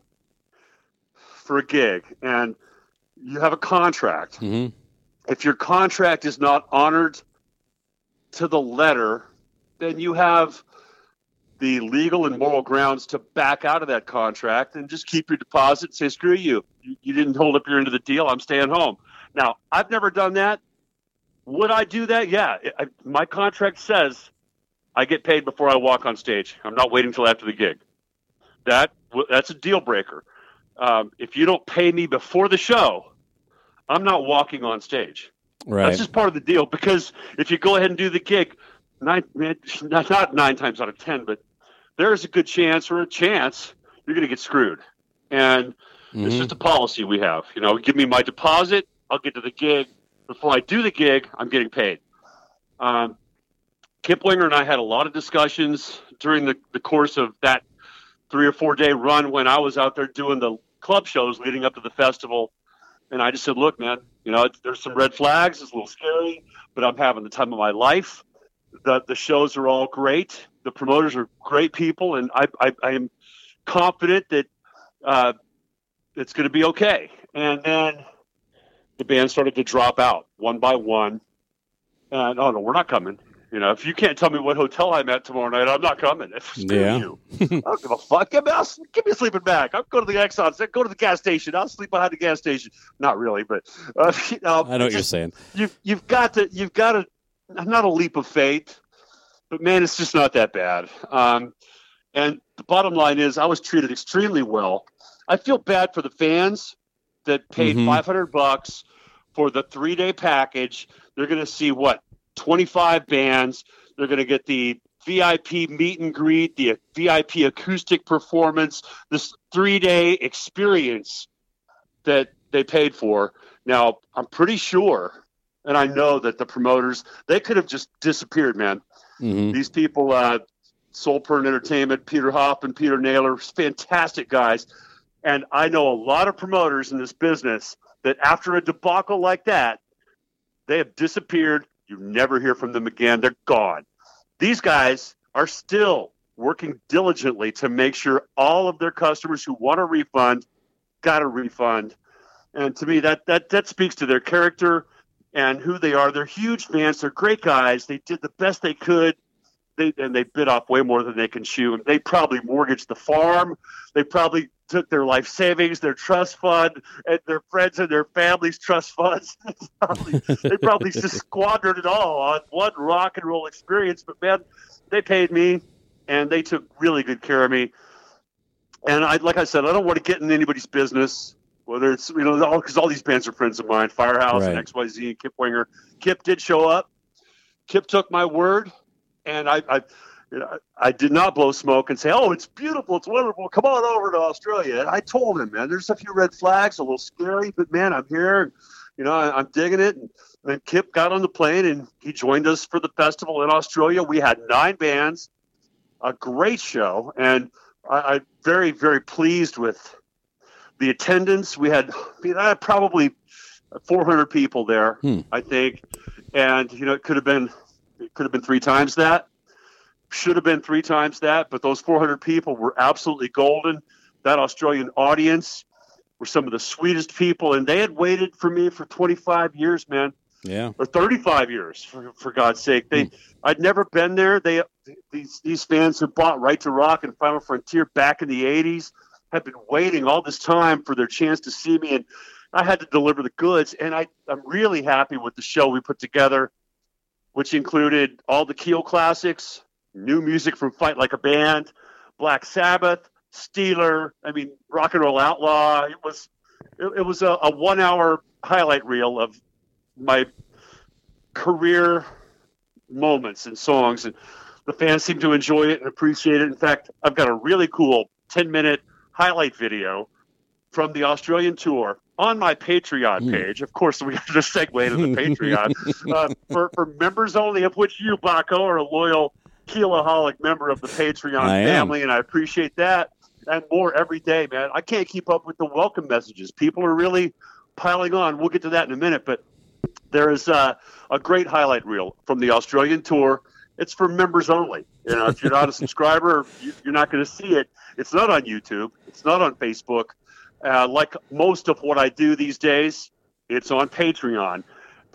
for a gig and you have a contract, if your contract is not honored to the letter, then you have the legal and moral grounds to back out of that contract and just keep your deposit and say, screw you. You didn't hold up your end of the deal. I'm staying home. Now, I've never done that. Would I do that? Yeah. My contract says I get paid before I walk on stage. I'm not waiting until after the gig. That's a deal breaker. If you don't pay me before the show, I'm not walking on stage. Right. That's just part of the deal, because if you go ahead and do the gig, not 9 times out of 10, but there's a good chance you're going to get screwed. And it's just a policy we have. Give me my deposit, I'll get to the gig. Before I do the gig, I'm getting paid. Kip Winger and I had a lot of discussions during the course of that 3 or 4 day run when I was out there doing the club shows leading up to the festival. And I just said, look, man, there's some red flags. It's a little scary, but I'm having the time of my life. The shows are all great. The promoters are great people. And I am confident that it's going to be okay. And then the band started to drop out one by one. And, oh, no, we're not coming. If you can't tell me what hotel I'm at tomorrow night, I'm not coming. Screw you. I don't give a fuck. Give me a sleeping bag. I'll go to the Exxon. Go to the gas station. I'll sleep behind the gas station. Not really, but I know what you're saying. You've got to. Not a leap of faith, but man, it's just not that bad. And the bottom line is, I was treated extremely well. I feel bad for the fans that paid $500 for the 3-day package. They're going to see 25 bands. They're going to get the VIP meet and greet, the VIP acoustic performance, this 3-day experience that they paid for. Now, I'm pretty sure, and I know that the promoters, they could have just disappeared, man. These people, Soulpern Entertainment, Peter Hoff and Peter Naylor, fantastic guys. And I know a lot of promoters in this business that after a debacle like that, they have disappeared. You never hear from them again. They're gone. These guys are still working diligently to make sure all of their customers who want a refund got a refund. And to me, that speaks to their character and who they are. They're huge fans. They're great guys. They did the best they could. They bit off way more than they can chew. They probably mortgaged the farm. They probably took their life savings, their trust fund, and their friends and their families' trust funds. They probably just squandered it all on one rock and roll experience. But man, they paid me, and they took really good care of me. And like I said, I don't want to get in anybody's business, whether it's because all these bands are friends of mine, Firehouse and XYZ and Kip Winger. Kip did show up. Kip took my word. And I did not blow smoke and say, oh, it's beautiful, it's wonderful, come on over to Australia. And I told him, man, there's a few red flags, a little scary, but man, I'm here. I'm digging it. And Kip got on the plane and he joined us for the festival in Australia. We had 9 bands, a great show. And I'm very, very pleased with the attendance. We had probably 400 people there, I think. And, it could have been 3 times that. Should have been 3 times that. But those 400 people were absolutely golden. That Australian audience were some of the sweetest people. And they had waited for me for 25 years, man. Yeah. Or 35 years, for God's sake. I'd never been there. These fans who bought Right to Rock and Final Frontier back in the 80s have been waiting all this time for their chance to see me, and I had to deliver the goods. And I'm really happy with the show we put together, which included all the Keel classics, new music from Fight Like a Band, Black Sabbath, Steeler, Rock and Roll Outlaw. It was a 1-hour highlight reel of my career moments and songs, and the fans seem to enjoy it and appreciate it. In fact, I've got a really cool 10-minute highlight video from the Australian tour on my Patreon page. Of course, we have to segue to the Patreon. For members only, of which you, Baco, are a loyal Keelaholic member of the Patreon family, and I appreciate that. And more every day, man. I can't keep up with the welcome messages. People are really piling on. We'll get to that in a minute, but there is a great highlight reel from the Australian tour. It's for members only. If you're not a subscriber, you're not going to see it. It's not on YouTube. It's not on Facebook. Like most of what I do these days, it's on Patreon,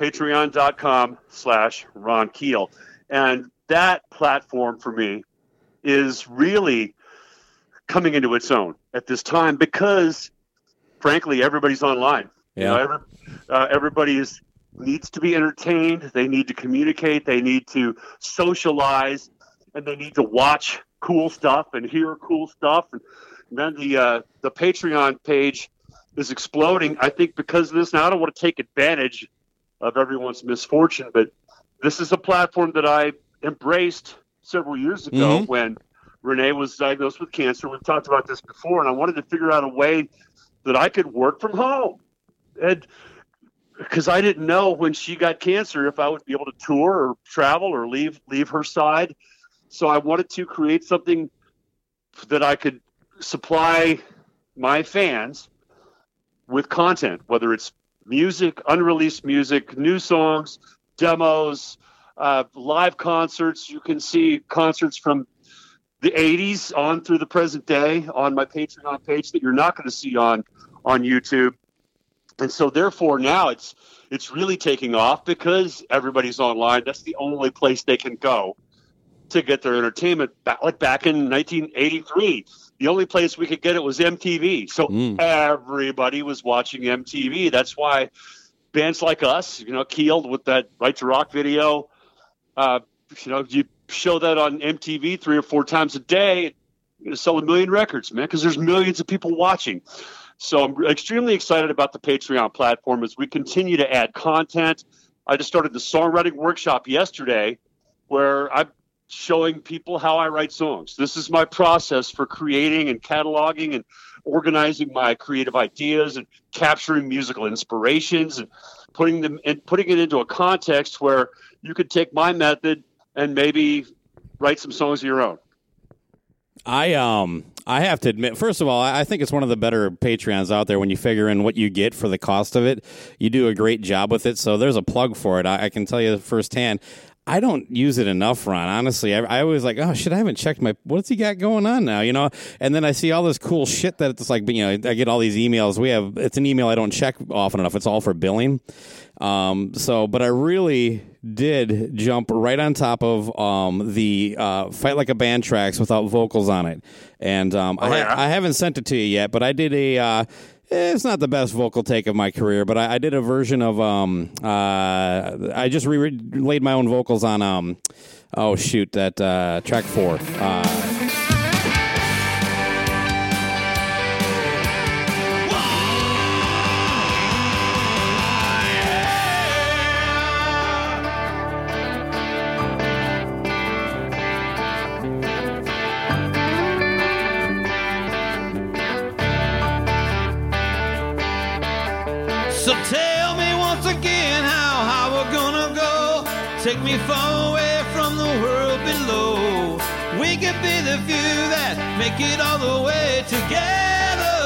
patreon.com/Ron Keel. And that platform for me is really coming into its own at this time because, frankly, everybody's online. Yeah. Everybody needs to be entertained. They need to communicate. They need to socialize, and they need to watch cool stuff and hear cool stuff. And then the Patreon page is exploding, I think, because of this. Now, I don't want to take advantage of everyone's misfortune, but this is a platform that I embraced several years ago when Renee was diagnosed with cancer. We've talked about this before, and I wanted to figure out a way that I could work from home. And because I didn't know when she got cancer if I would be able to tour or travel or leave her side. So I wanted to create something that I could supply my fans with content, whether it's music, unreleased music, new songs, demos, live concerts. You can see concerts from the 80s on through the present day on my Patreon page that you're not going to see on YouTube. And so therefore now it's really taking off because everybody's online. That's the only place they can go to get their entertainment. Back in 1983, the only place we could get it was MTV. So everybody was watching MTV. That's why bands like us, Keeled with that Right to Rock video, you show that on MTV 3 or 4 times a day, you're going to sell 1 million records, man, because there's millions of people watching. So I'm extremely excited about the Patreon platform as we continue to add content. I just started the songwriting workshop yesterday where I'm showing people how I write songs. This is my process for creating and cataloging and organizing my creative ideas and capturing musical inspirations and putting it into a context where you could take my method and maybe write some songs of your own. I have to admit, first of all, I think it's one of the better Patreons out there when you figure in what you get for the cost of it. You do a great job with it, so there's a plug for it. I can tell you firsthand, I don't use it enough, Ron. Honestly, I always like, oh shit, I haven't checked what's he got going on now, And then I see all this cool shit that it's like, I get all these emails. It's an email I don't check often enough. It's all for billing. But I really did jump right on top of the Fight Like a Band tracks without vocals on it, and I haven't sent it to you yet. But I did it's not the best vocal take of my career, but I did a version of I just laid my own vocals on track 4. So tell me once again how we're gonna go. Take me far away from the world below. We can be the few that make it all the way together.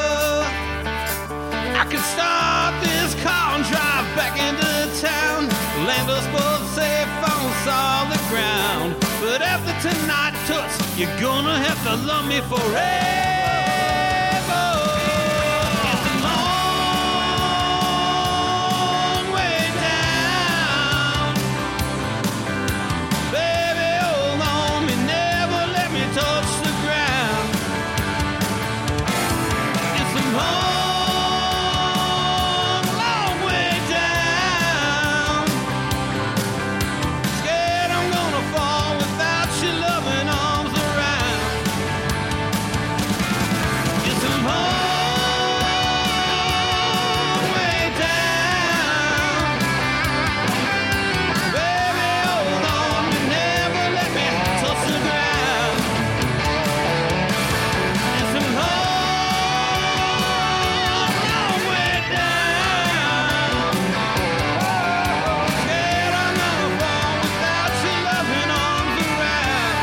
I could start this car and drive back into town, land us both safe on solid ground. But after tonight, Toots, you're gonna have to love me forever. It's a long way down. Baby, hold on, me never let me touch the ground. It's a long, long way down. Scared I'm gonna fall without your loving arms around. It's a long way down. Baby, hold on, you never let me touch the ground. It's a long, long way down. Scared I'm gonna fall without your loving arms around.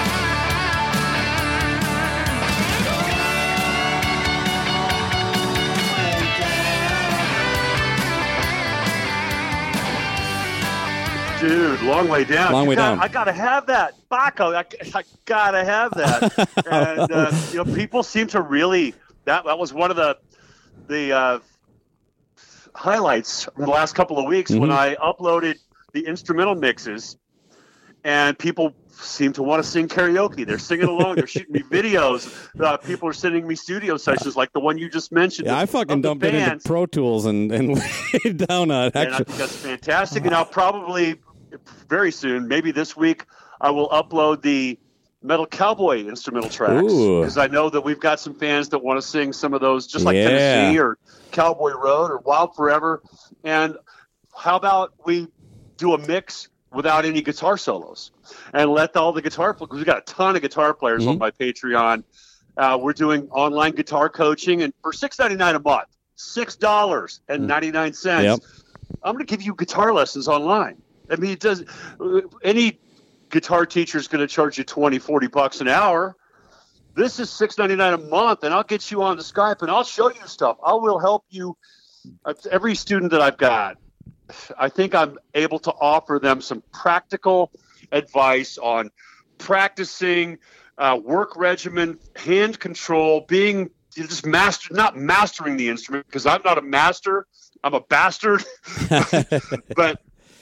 Dude, long way down. Long way down. I gotta have that, Baco. I gotta have that. And people seem to really. That was one of the highlights from the last couple of weeks when I uploaded the instrumental mixes, and people seem to want to sing karaoke. They're singing along. They're shooting me videos. People are sending me studio sessions like the one you just mentioned. Yeah, I fucking dumped it into Pro Tools and laid down on it. And I think that's fantastic. And I'll probably very soon, maybe this week, I will upload the Metal Cowboy instrumental tracks Ooh. because I know that we've got some fans that want to sing some of those, just like Yeah. Tennessee or Cowboy Road or Wild Forever. And how about we do a mix without any guitar solos and let all the guitar players, because we've got a ton of guitar players on my Patreon. We're doing online guitar coaching, and for $6.99 a month, $6.99, Yep. I'm going to give you guitar lessons online. I mean, it does. Any guitar teacher is going to charge you $20-$40 an hour. This is $6.99 a month, and I'll get you on the Skype, and I'll show you stuff. I will help you. Every student that I've got, I think I'm able to offer them some practical advice on practicing, work regimen, hand control, being just not mastering the instrument, because I'm not a master. I'm a bastard. But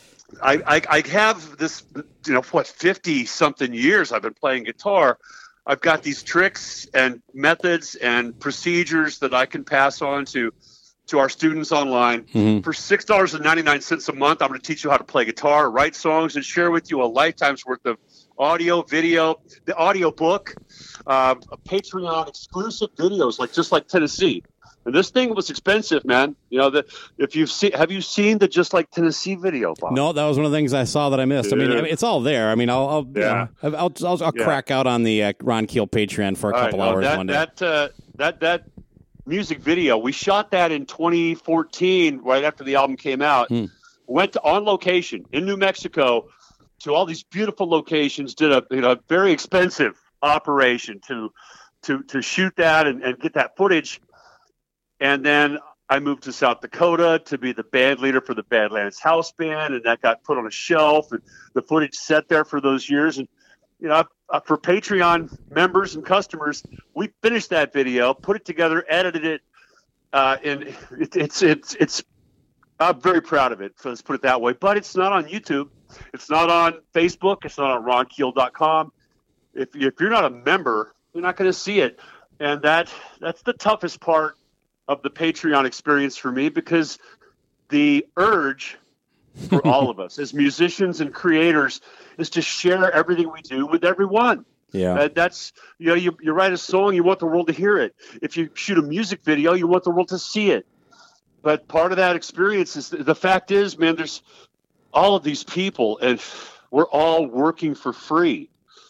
I have this, 50-something years I've been playing guitar. I've got these tricks and methods and procedures that I can pass on to our students online. For $6.99 a month, I'm going to teach you how to play guitar, write songs, and share with you a lifetime's worth of audio, video, the audio book, Patreon exclusive videos, just like Tennessee. And this thing was expensive, man. Have you seen the Just Like Tennessee video, Bob? No, that was one of the things I saw that I missed. I mean, it's all there. I mean, I'll crack out on the Ron Keel Patreon for a couple hours one day. That music video, we shot that in 2014, right after the album came out. Went on location in New Mexico to all these beautiful locations. Did a very expensive operation to shoot that and get that footage. And then I moved to South Dakota to be the band leader for the Badlands House Band, and that got put on a shelf, and the footage sat there for those years. And for Patreon members and customers, we finished that video, put it together, edited it, and it's I'm very proud of it. So let's put it that way. But it's not on YouTube. It's not on Facebook. It's not on ronkeel.com. If you're not a member, you're not going to see it. And that's the toughest part of the Patreon experience for me, because the urge for all of us as musicians and creators is to share everything we do with everyone. Yeah. That's, you write a song, you want the world to hear it. If you shoot a music video, you want the world to see it. But part of that experience is the fact is, man, there's all of these people, and we're all working for free.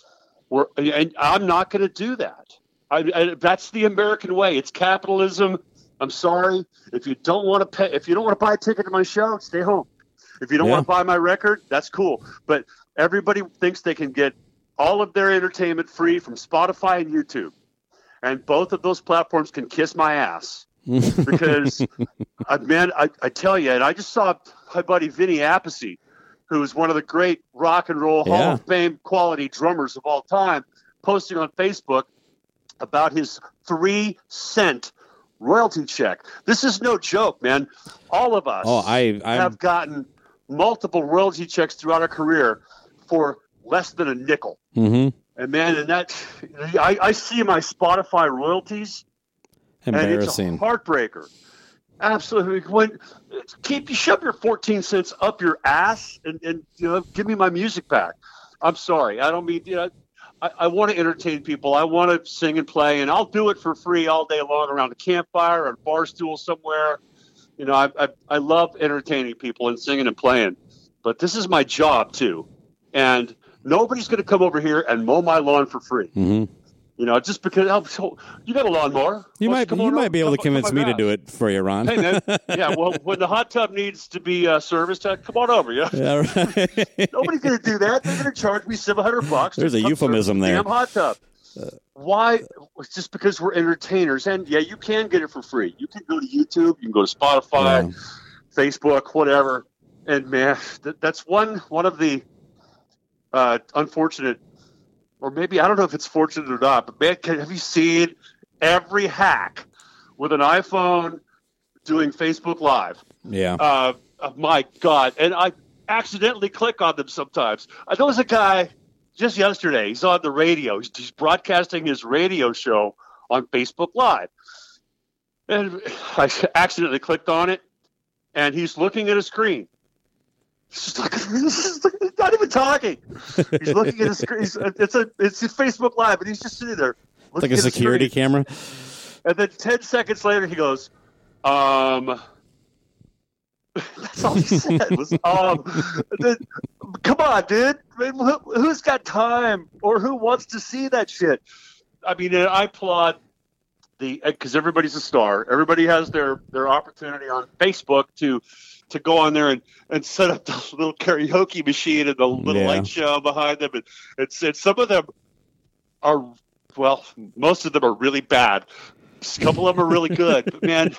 And I'm not going to do that. That's the American way. It's capitalism. I'm sorry. If you don't want to pay, if you don't want to buy a ticket to my show, stay home. If you don't want to buy my record, that's cool. But everybody thinks they can get all of their entertainment free from Spotify and YouTube. And both of those platforms can kiss my ass. Because, man, I tell you, and I just saw my buddy Vinny Appice, who is one of the great rock and roll Hall of Fame quality drummers of all time, posting on Facebook about his 3-cent royalty check. This is no joke, man. All of us have gotten multiple royalty checks throughout our career for less than a nickel. Mm-hmm. And man, and that I see my Spotify royalties. Embarrassing. And it's a heartbreaker. Absolutely. Shove your 14 cents up your ass and give me my music back. I'm sorry. I don't mean, I want to entertain people. I want to sing and play, and I'll do it for free all day long around a campfire or a bar stool somewhere. I love entertaining people and singing and playing, but this is my job too. And nobody's going to come over here and mow my lawn for free. Mm-hmm. Just because you got a lawnmower. You might be able to convince me to do it for you, Ron. Hey, man. Yeah, well, when the hot tub needs to be serviced, come on over. Yeah, right. Nobody's going to do that. They're going to charge me $700. There's a euphemism there. Damn hot tub. Why? It's just because we're entertainers. And, yeah, you can get it for free. You can go to YouTube. You can go to Spotify, Facebook, whatever. And, man, that's one of the unfortunate, or maybe, I don't know if it's fortunate or not, but man, have you seen every hack with an iPhone doing Facebook Live? Yeah. My God. And I accidentally click on them sometimes. There was a guy just yesterday. He's on the radio. He's broadcasting his radio show on Facebook Live. And I accidentally clicked on it, and he's looking at a screen. He's not even talking. He's looking at a screen. It's a Facebook Live, and he's just sitting there. Like a security camera. And then 10 seconds later, he goes, that's all he said was, then, come on, dude. I mean, who's got time or who wants to see that shit? I mean, I applaud because everybody's a star. Everybody has their opportunity on Facebook to go on there and set up the little karaoke machine and the little light show behind them. And some of them are, well, most of them are really bad. A couple of them are really good. But man,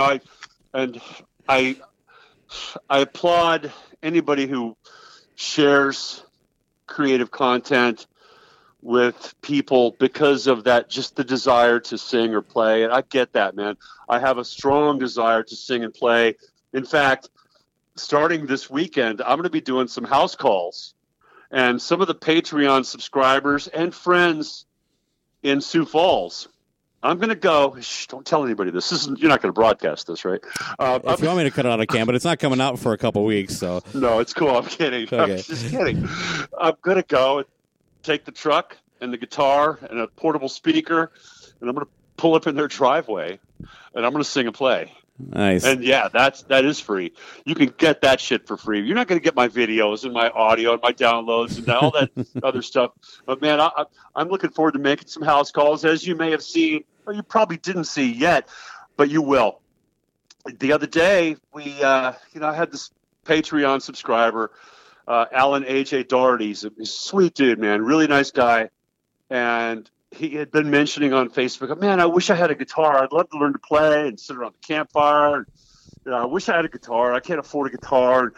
I applaud anybody who shares creative content with people because of that, just the desire to sing or play. And I get that, man. I have a strong desire to sing and play. In fact, starting this weekend, I'm going to be doing some house calls, and some of the Patreon subscribers and friends in Sioux Falls, I'm going to go. Shh, don't tell anybody this. You're not going to broadcast this, right? If you want me to cut it out, I can, but it's not coming out for a couple weeks. So no, it's cool. I'm kidding. Okay. I'm just kidding. I'm going to go and take the truck and the guitar and a portable speaker, and I'm going to pull up in their driveway, and I'm going to sing and play. Nice. And yeah, that is free. You can get that shit for free. You're not going to get my videos and my audio and my downloads and all that other stuff. But man, I'm looking forward to making some house calls, as you may have seen, or you probably didn't see yet, but you will. The other day, I had this Patreon subscriber, Alan AJ Doherty. He's a sweet dude, man, really nice guy, and he had been mentioning on Facebook, man, I wish I had a guitar. I'd love to learn to play and sit around the campfire. And, I wish I had a guitar. I can't afford a guitar.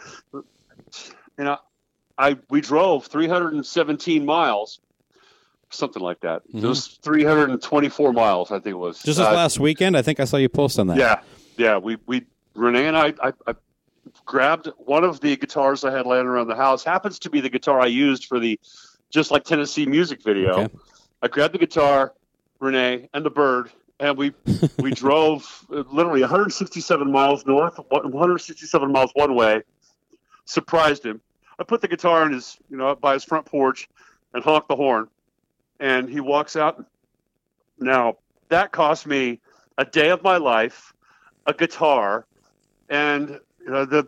We drove 317 miles, something like that. Mm-hmm. It was 324 miles, I think it was. Just this last weekend? I think I saw you post on that. Yeah. Renee and I grabbed one of the guitars I had laying around the house. Happens to be the guitar I used for the Just Like Tennessee music video. Okay. I grabbed the guitar, Renee, and the bird, and we drove literally 167 miles north, 167 miles one way. Surprised him. I put the guitar in his, by his front porch, and honked the horn. And he walks out. Now that cost me a day of my life, a guitar, and the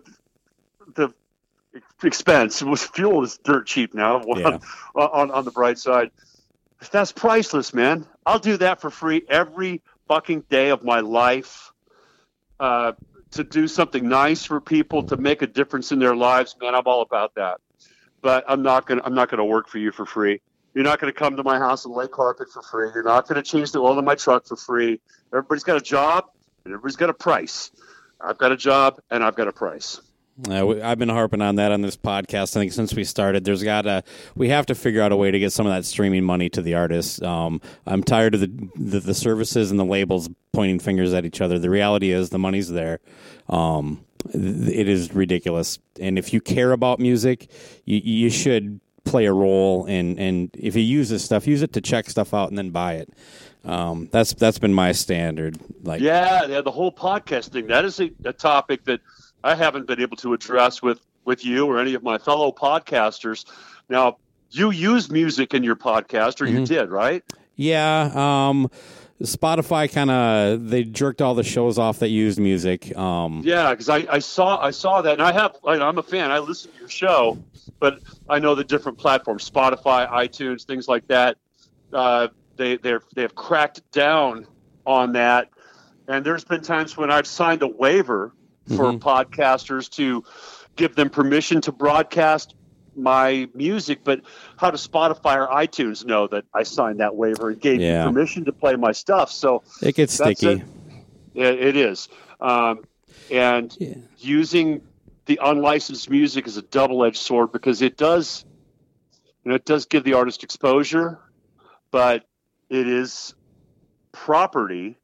expense. Fuel is dirt cheap now. Yeah. on the bright side. That's priceless, man. I'll do that for free every fucking day of my life. To do something nice for people, to make a difference in their lives, man, I'm all about that. But I'm not gonna work for you for free. You're not going to come to my house and lay carpet for free. You're not going to change the oil in my truck for free. Everybody's got a job and everybody's got a price. I've got a job and I've got a price. I've been harping on that on this podcast. I think since we started, we have to figure out a way to get some of that streaming money to the artists. I'm tired of the services and the labels pointing fingers at each other. The reality is the money's there. It is ridiculous. And if you care about music, you should play a role. And if you use this stuff, use it to check stuff out and then buy it. That's been my standard. Yeah, the whole podcast thing. That is a topic that I haven't been able to address with you or any of my fellow podcasters. Now, you use music in your podcast, or you did, right? Yeah. Spotify they jerked all the shows off that used music. Yeah, because I saw that, and I'm a fan. I listen to your show, but I know the different platforms, Spotify, iTunes, things like that. They have cracked down on that, and there's been times when I've signed a waiver for podcasters to give them permission to broadcast my music, but how does Spotify or iTunes know that I signed that waiver and gave me permission to play my stuff? So it gets sticky. It is. And using the unlicensed music is a double-edged sword, because it does give the artist exposure, but it is property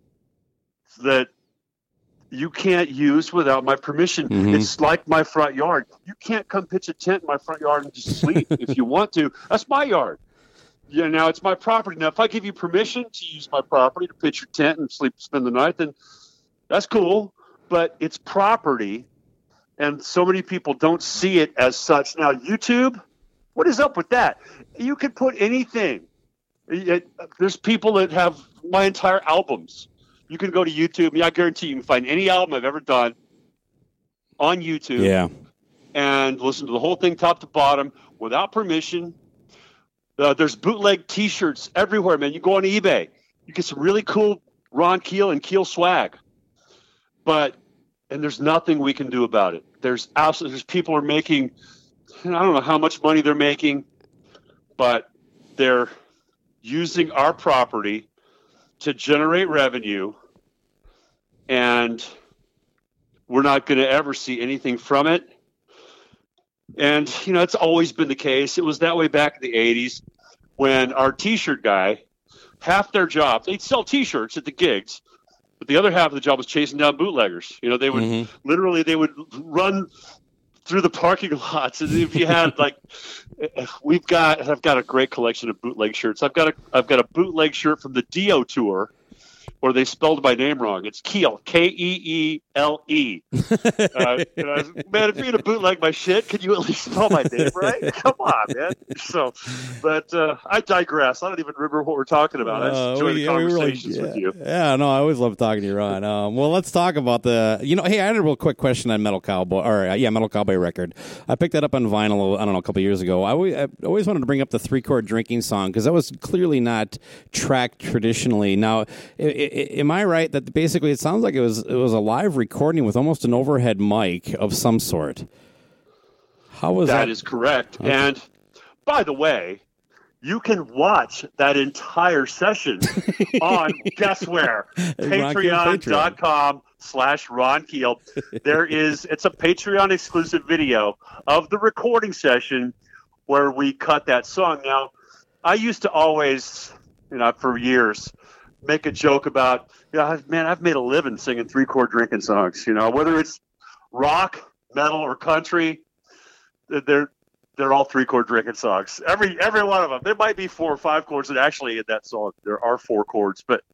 that you can't use without my permission. It's like my front yard. You can't come pitch a tent in my front yard and just sleep if you want to. That's my yard. Yeah, now it's my property. Now, if I give you permission to use my property to pitch your tent and spend the night, then that's cool. But it's property, and so many people don't see it as such. Now, YouTube, what is up with that? You can put anything. There's people that have my entire albums. You can go to YouTube. I guarantee you can find any album I've ever done on YouTube and listen to the whole thing top to bottom without permission. There's bootleg T-shirts everywhere, man. You go on eBay. You get some really cool Ron Keel and Keel swag. And there's nothing we can do about it. There's people are making, I don't know how much money they're making, but they're using our property to generate revenue, and we're not going to ever see anything from it. And, it's always been the case. It was that way back in the 80s when our T-shirt guy, half their job, they'd sell T-shirts at the gigs, but the other half of the job was chasing down bootleggers. They would they would run through the parking lots. And if you had I've got a great collection of bootleg shirts. I've got a bootleg shirt from the Dio tour where they spelled my name wrong. It's Keel, Keele. Man, if you're going to bootleg my shit, can you at least spell my name right? Come on, man. But I digress. I don't even remember what we're talking about. I just enjoy the conversations with you. Yeah, no, I always love talking to you, Ron. Well, let's talk about hey, I had a real quick question on Metal Cowboy, Metal Cowboy record. I picked that up on vinyl, I don't know, a couple years ago. I always wanted to bring up the 3-chord drinking song, because that was clearly not tracked traditionally. Now, am I right that basically it sounds like it was a live recording with almost an overhead mic of some sort? How was that? That is correct. Okay. And by the way, you can watch that entire session on, guess where? Patreon.com/Ron Keel. It's a Patreon exclusive video of the recording session where we cut that song. Now, I used to always, for years, make a joke about, I've made a living singing 3-chord drinking songs. Whether it's rock, metal, or country, they're all 3-chord drinking songs. Every one of them. There might be 4 or 5 chords, and actually in that song there are 4 chords. But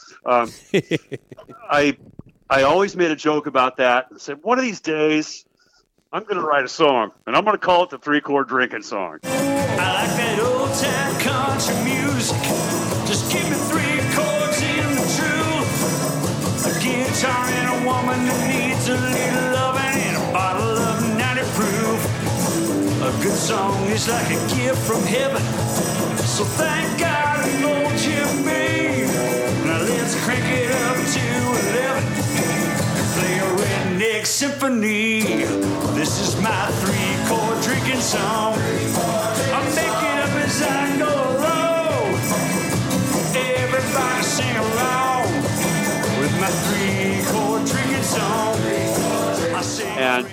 I always made a joke about that and said, one of these days I'm going to write a song, and I'm going to call it the 3-chord drinking song. I like that old time country music. Just give me 3 chords in the truth. A guitar and a woman that needs a little loving and a bottle of 90 proof. A good song is like a gift from heaven. So thank God and Lord Jimmy. Now let's crank it up to 11. Play a redneck symphony. This is my 3-chord drinking song. I make it up as I go. And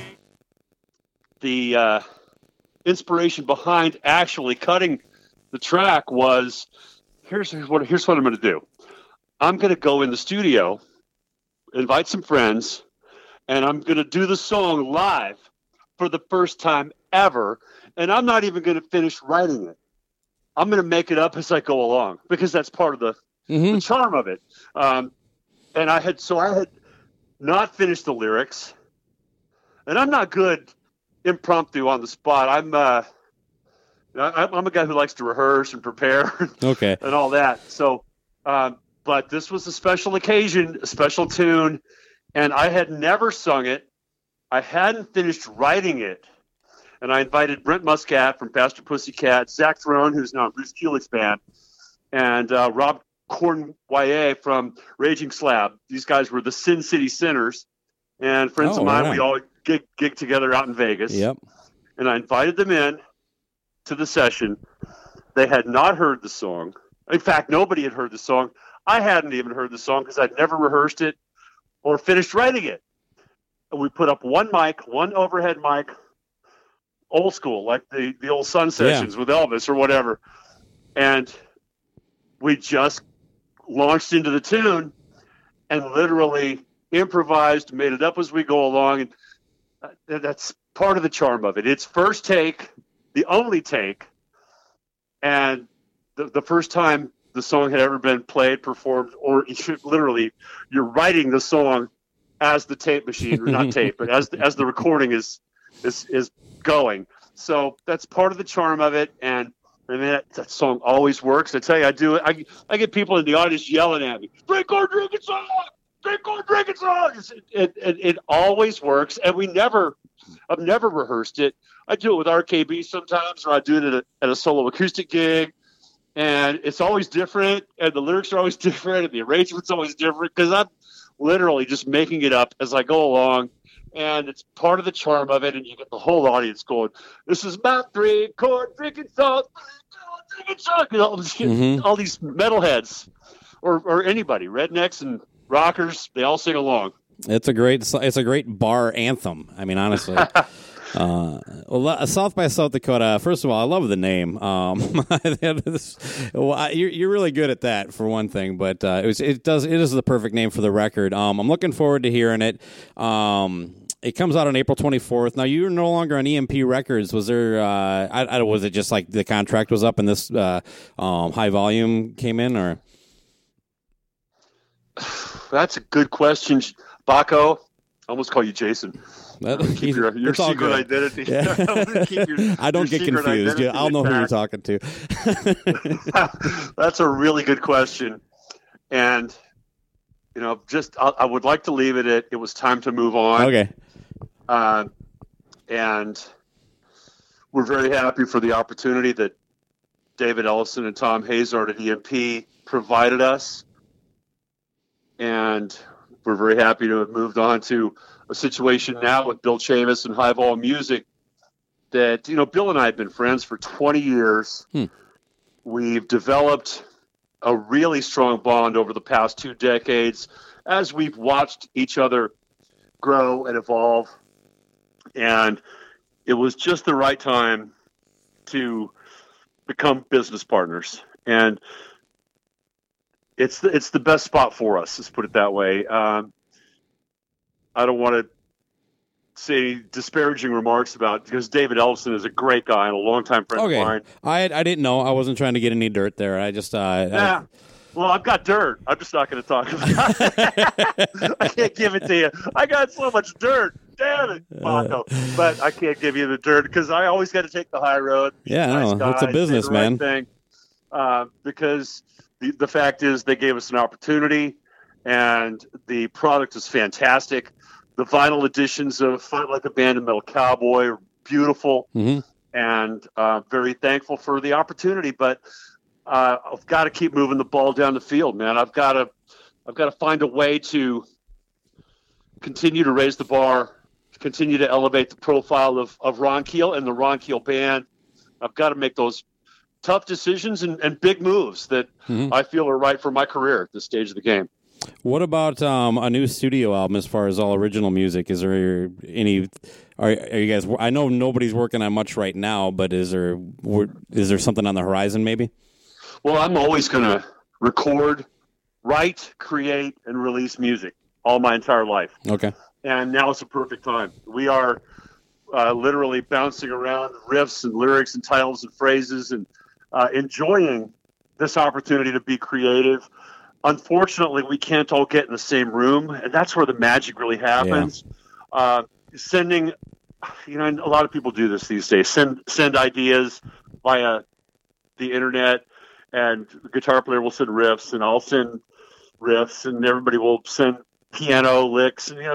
the inspiration behind actually cutting the track was, here's what I'm going to do. I'm going to go in the studio, invite some friends, and I'm going to do the song live for the first time ever. And I'm not even going to finish writing it. I'm going to make it up as I go along, because that's part of the charm of it. And I had not finished the lyrics, and I'm not good impromptu on the spot. I'm a guy who likes to rehearse and prepare Okay. and all that. So, but this was a special occasion, a special tune, and I had never sung it. I hadn't finished writing it. And I invited Brent Muscat from Pastor Pussycat, Zach Throne, who's now in Bruce Kulick's band, and Rob Cornwyer from Raging Slab. These guys were the Sin City Sinners, and friends of mine. Right. We all gig together out in Vegas. Yep. And I invited them in to the session. They had not heard the song. In fact, nobody had heard the song. I hadn't even heard the song because I'd never rehearsed it or finished writing it. And we put up one overhead mic, old school, like the old Sun sessions with Elvis or whatever. And we just launched into the tune and literally improvised, made it up as we go along. And that's part of the charm of it. It's first take, the only take, and the first time the song had ever been played, performed, or literally you're writing the song as the tape machine, or not tape, but as the recording is going. So that's part of the charm of it. And I mean, that song always works. I tell you, I get people in the audience yelling at me, "Drink or drink it song! Drink or drink it song!" It always works. And I've never rehearsed it. I do it with RKB sometimes, or I do it at a solo acoustic gig. And it's always different, and the lyrics are always different, and the arrangement's always different, because I'm literally just making it up as I go along. And it's part of the charm of it, and you get the whole audience going, "This is my 3-chord drinking song, 3-chord drinking song." You know, all these metalheads, or anybody, rednecks and rockers, they all sing along. It's a great bar anthem. I mean, honestly. South by South Dakota. First of all, I love the name. You're really good at that, for one thing. But it is the perfect name for the record. I'm looking forward to hearing it. It comes out on April 24th. Now, you're no longer on EMP Records. Was there? Was it just like the contract was up and this High Volume came in, or? That's a good question, Baco. I almost call you Jason. Keep your secret identity. Yeah. I don't get confused. Yeah, I'll know who you're talking to. That's a really good question. And, I would like to leave it at it was time to move on. Okay. And we're very happy for the opportunity that David Ellison and Tom Hazard at EMP provided us. And we're very happy to have moved on to a situation now with Bill Chavis and High Vol Music that, Bill and I have been friends for 20 years. We've developed a really strong bond over the past 2 decades as we've watched each other grow and evolve. And it was just the right time to become business partners. And it's the best spot for us, let's put it that way. I don't want to say disparaging remarks because David Ellison is a great guy and a longtime friend of mine. I didn't know. I wasn't trying to get any dirt there. I just well, I've got dirt. I'm just not going to talk about it. I can't give it to you. I got so much dirt. Damn it, Baco. But I can't give you the dirt because I always got to take the high road. Yeah, it's a business, man. Thing, because the fact is they gave us an opportunity, and the product is fantastic. The vinyl editions of Fight Like a Band and Metal Cowboy are beautiful, and very thankful for the opportunity. But I've got to keep moving the ball down the field, man. I've got to find a way to continue to raise the bar, continue to elevate the profile of Ron Keel and the Ron Keel Band. I've got to make those tough decisions and big moves that I feel are right for my career at this stage of the game. What about a new studio album as far as all original music? Is there any? Are you guys? I know nobody's working on much right now, but is there something on the horizon? Maybe. Well, I'm always going to record, write, create, and release music all my entire life. Okay. And now it's a perfect time. We are literally bouncing around riffs and lyrics and titles and phrases and enjoying this opportunity to be creative. Unfortunately, we can't all get in the same room, and that's where the magic really happens. Yeah. Sending, and a lot of people do this these days, send ideas via the internet, and the guitar player will send riffs, and I'll send riffs, and everybody will send piano licks, and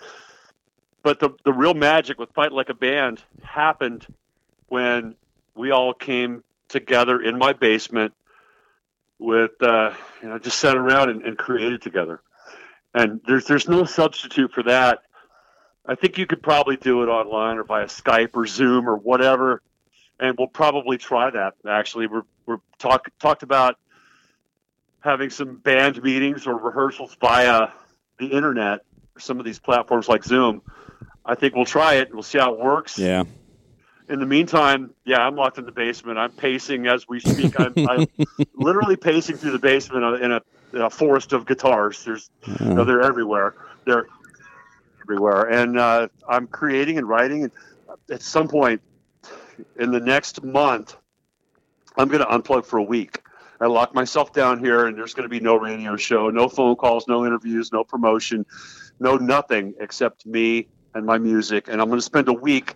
but the real magic with Fight Like a Band happened when we all came together in my basement with just sat around and created together. And there's no substitute for that. I think you could probably do it online or via Skype or Zoom or whatever, and we'll probably try that. Actually, we're talked about having some band meetings or rehearsals via the internet or some of these platforms like Zoom. I think we'll try it. We'll see how it works. Yeah. In the meantime, I'm locked in the basement. I'm pacing as we speak. I'm literally pacing through the basement in a forest of guitars. They're everywhere. They're everywhere. And I'm creating and writing. And at some point in the next month, I'm going to unplug for a week. I lock myself down here, and there's going to be no radio show, no phone calls, no interviews, no promotion, no nothing except me and my music. And I'm going to spend a week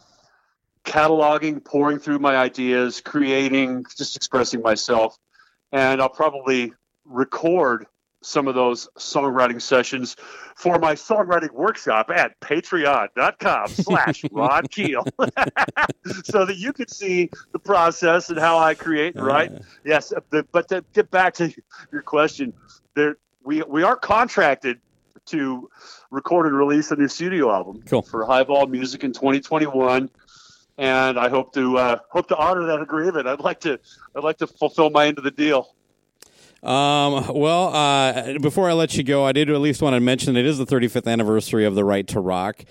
cataloging, pouring through my ideas, creating, just expressing myself. And I'll probably record some of those songwriting sessions for my songwriting workshop at patreon.com/Ron Keel so that you could see the process and how I create and write. Yes, but to get back to your question, we are contracted to record and release a new studio album for Highball Music in 2021. And I hope to honor that agreement. I'd like to fulfill my end of the deal. Before I let you go, I did at least want to mention it is the 35th anniversary of the Right to Rock.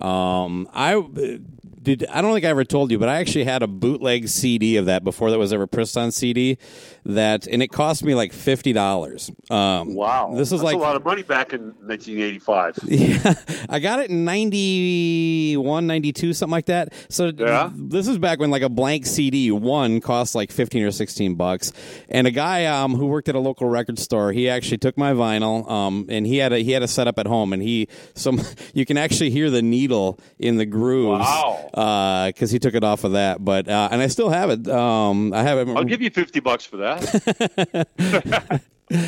I don't think I ever told you, but I actually had a bootleg CD of that before that was ever pressed on CD. And it cost me like $50. Wow, this is That's like a lot of money back in 1985. Yeah, I got it in 91, 92, something like that. So this is back when like a blank CD cost like $15 or $16. And a guy who worked at a local record store, he actually took my vinyl, and he had a setup at home, and you can actually hear the needle in the grooves. Wow. Because he took it off of that, but and I still have it. I have it. I'll give you $50 for that.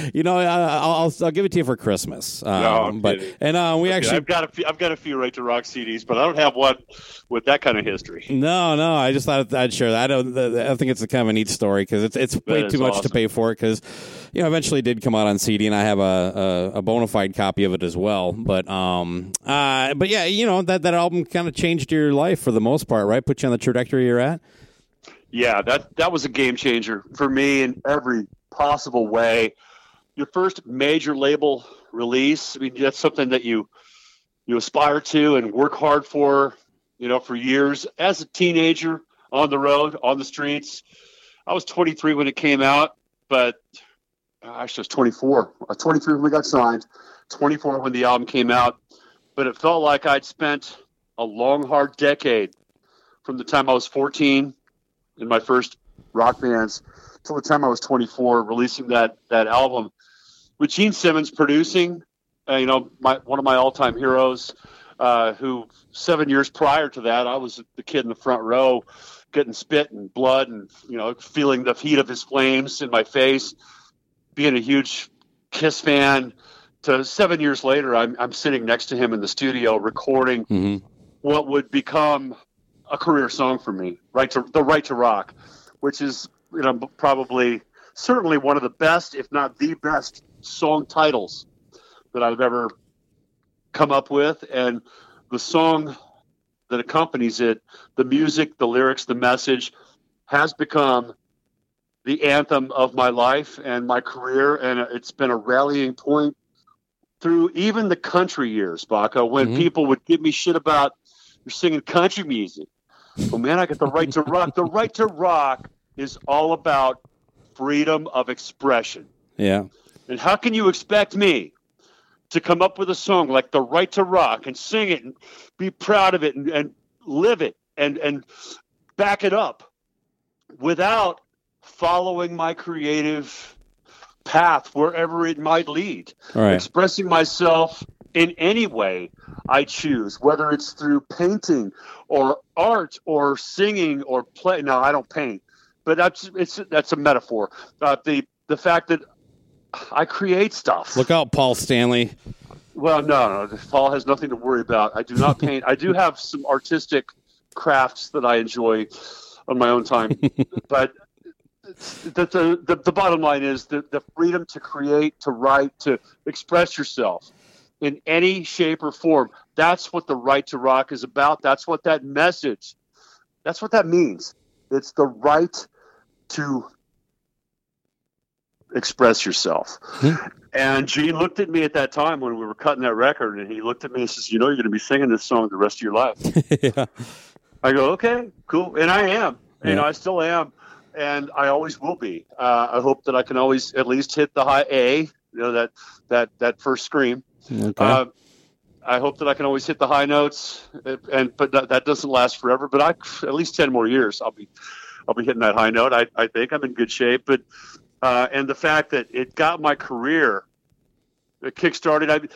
I'll give it to you for Christmas. We actually I've got a few Right to Rock CDs, but I don't have one with that kind of history. No, I just thought I'd share that. I think it's a kind of a neat story because it's way too much to pay for it because eventually it did come out on CD and I have a bona fide copy of it as well. But yeah, that album kind of changed your life for the most part, right? Put you on the trajectory you're at. Yeah, that was a game changer for me in every possible way. Your first major label release, I mean, that's something that you aspire to and work hard for, for years. As a teenager, on the road, on the streets, I was 23 when it came out, but actually I was 24. I was 23 when we got signed, 24 when the album came out. But it felt like I'd spent a long, hard decade from the time I was 14 in my first rock bands till the time I was 24 releasing that album. With Gene Simmons producing, one of my all-time heroes, who 7 years prior to that, I was the kid in the front row getting spit and blood and, feeling the heat of his flames in my face, being a huge Kiss fan. To 7 years later, I'm sitting next to him in the studio recording what would become a career song for me, the Right to Rock, which is, certainly one of the best, if not the best, song titles that I've ever come up with. And the song that accompanies it, the music, the lyrics, the message, has become the anthem of my life and my career. And it's been a rallying point through even the country years, Baco, when people would give me shit about you're singing country music. Oh man, I got the right to rock. The right to rock is all about freedom of expression. Yeah. And how can you expect me to come up with a song like The Right to Rock and sing it and be proud of it and live it and back it up without following my creative path wherever it might lead? Right. Expressing myself in any way I choose, whether it's through painting or art or singing or play. No, I don't paint, but that's a metaphor. The fact that I create stuff. Look out, Paul Stanley. Well, no, Paul has nothing to worry about. I do not paint. I do have some artistic crafts that I enjoy on my own time, but the bottom line is the freedom to create, to write, to express yourself in any shape or form. That's what the right to rock is about. That's what that message, that's what that means. It's the right to express yourself. And Gene looked at me at that time when we were cutting that record, and he looked at me and says, you know, you're going to be singing this song the rest of your life. Yeah. I go, okay, cool. And I am. Yeah. You know, I still am. And I always will be. I hope that I can always at least hit the high A, you know, that first scream. Okay. I hope that I can always hit the high notes, but that doesn't last forever. But at least 10 more years, I'll be hitting that high note. I think I'm in good shape. But and the fact that it got my career, it kickstarted.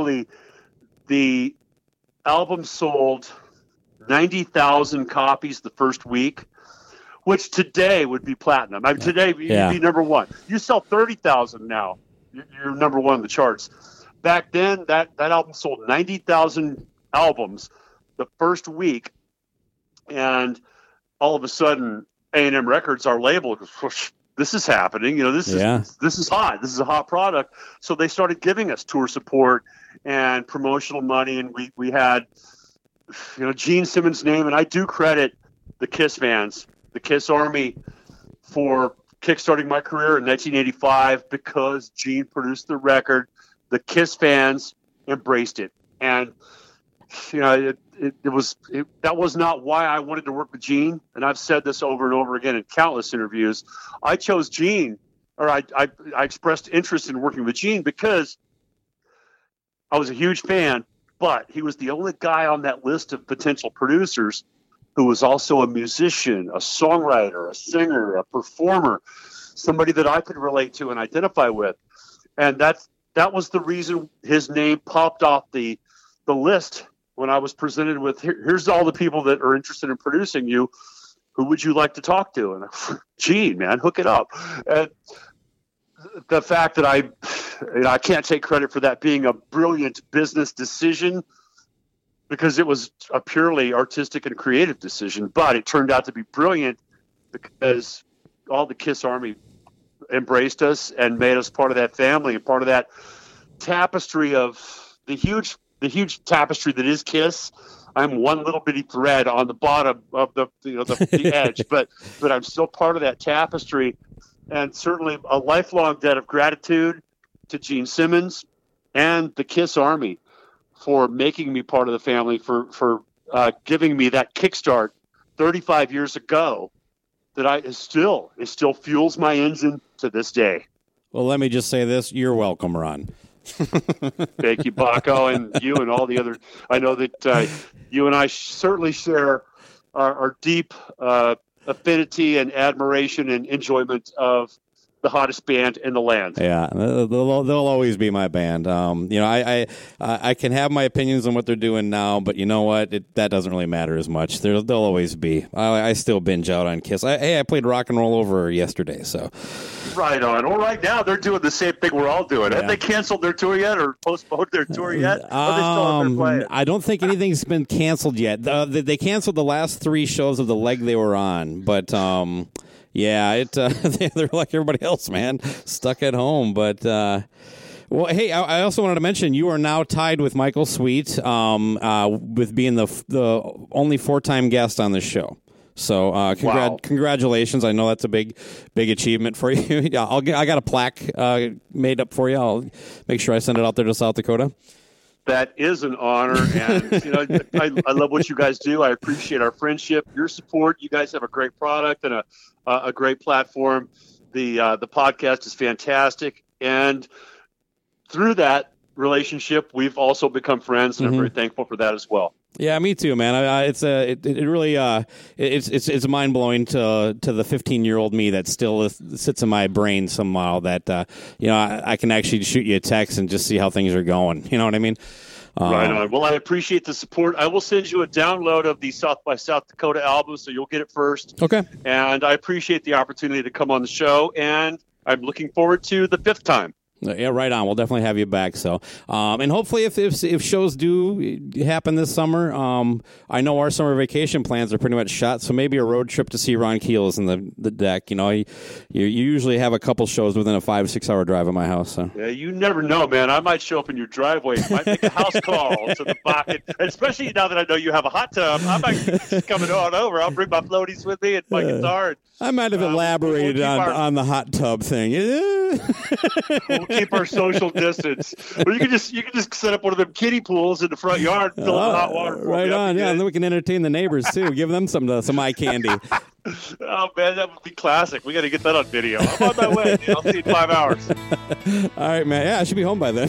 The album sold 90,000 copies the first week, which today would be platinum. I mean, today you'd be number one. You sell 30,000 now, you're number one in the charts. Back then, that album sold 90,000 albums the first week, and all of a sudden, A&M Records, our label, goes, this is happening. You know, this is hot. This is a hot product. So they started giving us tour support and promotional money, and we had, you know, Gene Simmons' name, and I do credit the Kiss fans, the Kiss Army, for kickstarting my career in 1985 because Gene produced the record. The Kiss fans embraced it, and you know that was not why I wanted to work with Gene. And I've said this over and over again in countless interviews. I chose Gene, or I expressed interest in working with Gene because I was a huge fan, but he was the only guy on that list of potential producers who was also a musician, a songwriter, a singer, a performer, somebody that I could relate to and identify with. And that was the reason his name popped off the list when I was presented with, here's all the people that are interested in producing you. Who would you like to talk to? And Gene, man, hook it up. And the fact that I can't take credit for that being a brilliant business decision, because it was a purely artistic and creative decision, but it turned out to be brilliant because all the Kiss Army embraced us and made us part of that family and part of that tapestry of the huge tapestry that is Kiss. I'm one little bitty thread on the bottom of the edge, but I'm still part of that tapestry, and certainly a lifelong debt of gratitude to Gene Simmons and the Kiss Army for making me part of the family, for giving me that kickstart 35 years ago that it still fuels my engine to this day. Well, let me just say this. You're welcome, Ron. Thank you, Baco, and you and all the other. I know that you and I certainly share our deep affinity and admiration and enjoyment of the hottest band in the land. Yeah, they'll always be my band. You know, I can have my opinions on what they're doing now, but you know what? That doesn't really matter as much. They'll always be. I still binge out on Kiss. I played Rock and Roll Over yesterday, so. Right on. Well, right now they're doing the same thing we're all doing. Yeah. Have they canceled their tour yet, or postponed their tour yet? Are they still out there playing? I don't think anything's been canceled yet. They canceled the last 3 shows of the leg they were on, but. Yeah, they're like everybody else, man, stuck at home. But, well, hey, I also wanted to mention you are now tied with Michael Sweet with being the only 4-time guest on this show. So congratulations. I know that's a big achievement for you. Yeah, I got a plaque made up for you. I'll make sure I send it out there to South Dakota. That is an honor, and I love what you guys do. I appreciate our friendship, your support. You guys have a great product and a great platform. The podcast is fantastic, and through that relationship, we've also become friends, and I'm very thankful for that as well. Yeah, me too, man. It's really it's mind blowing to the 15-year-old me that still sits in my brain somehow that I can actually shoot you a text and just see how things are going. You know what I mean? Right on. Well, I appreciate the support. I will send you a download of the South by South Dakota album, so you'll get it first. Okay. And I appreciate the opportunity to come on the show, and I'm looking forward to the 5th time. Yeah, right on. We'll definitely have you back. So, and hopefully, if shows do happen this summer, I know our summer vacation plans are pretty much shot. So maybe a road trip to see Ron Keel is in the deck. You usually have a couple shows within a 5-6 hour drive of my house. So yeah, you never know, man. I might show up in your driveway. Might make a house call to the pocket. Especially now that I know you have a hot tub, I might just coming on over. I'll bring my floaties with me and my guitar. I might have elaborated on the hot tub thing. We'll keep our social distance. Or you can just set up one of them kiddie pools in the front yard, fill it with hot water. Right on, yeah. And then we can entertain the neighbors too. Give them some eye candy. Oh man, that would be classic. We got to get that on video. I'm on my way. I'll see you in 5 hours. All right, man. Yeah, I should be home by then.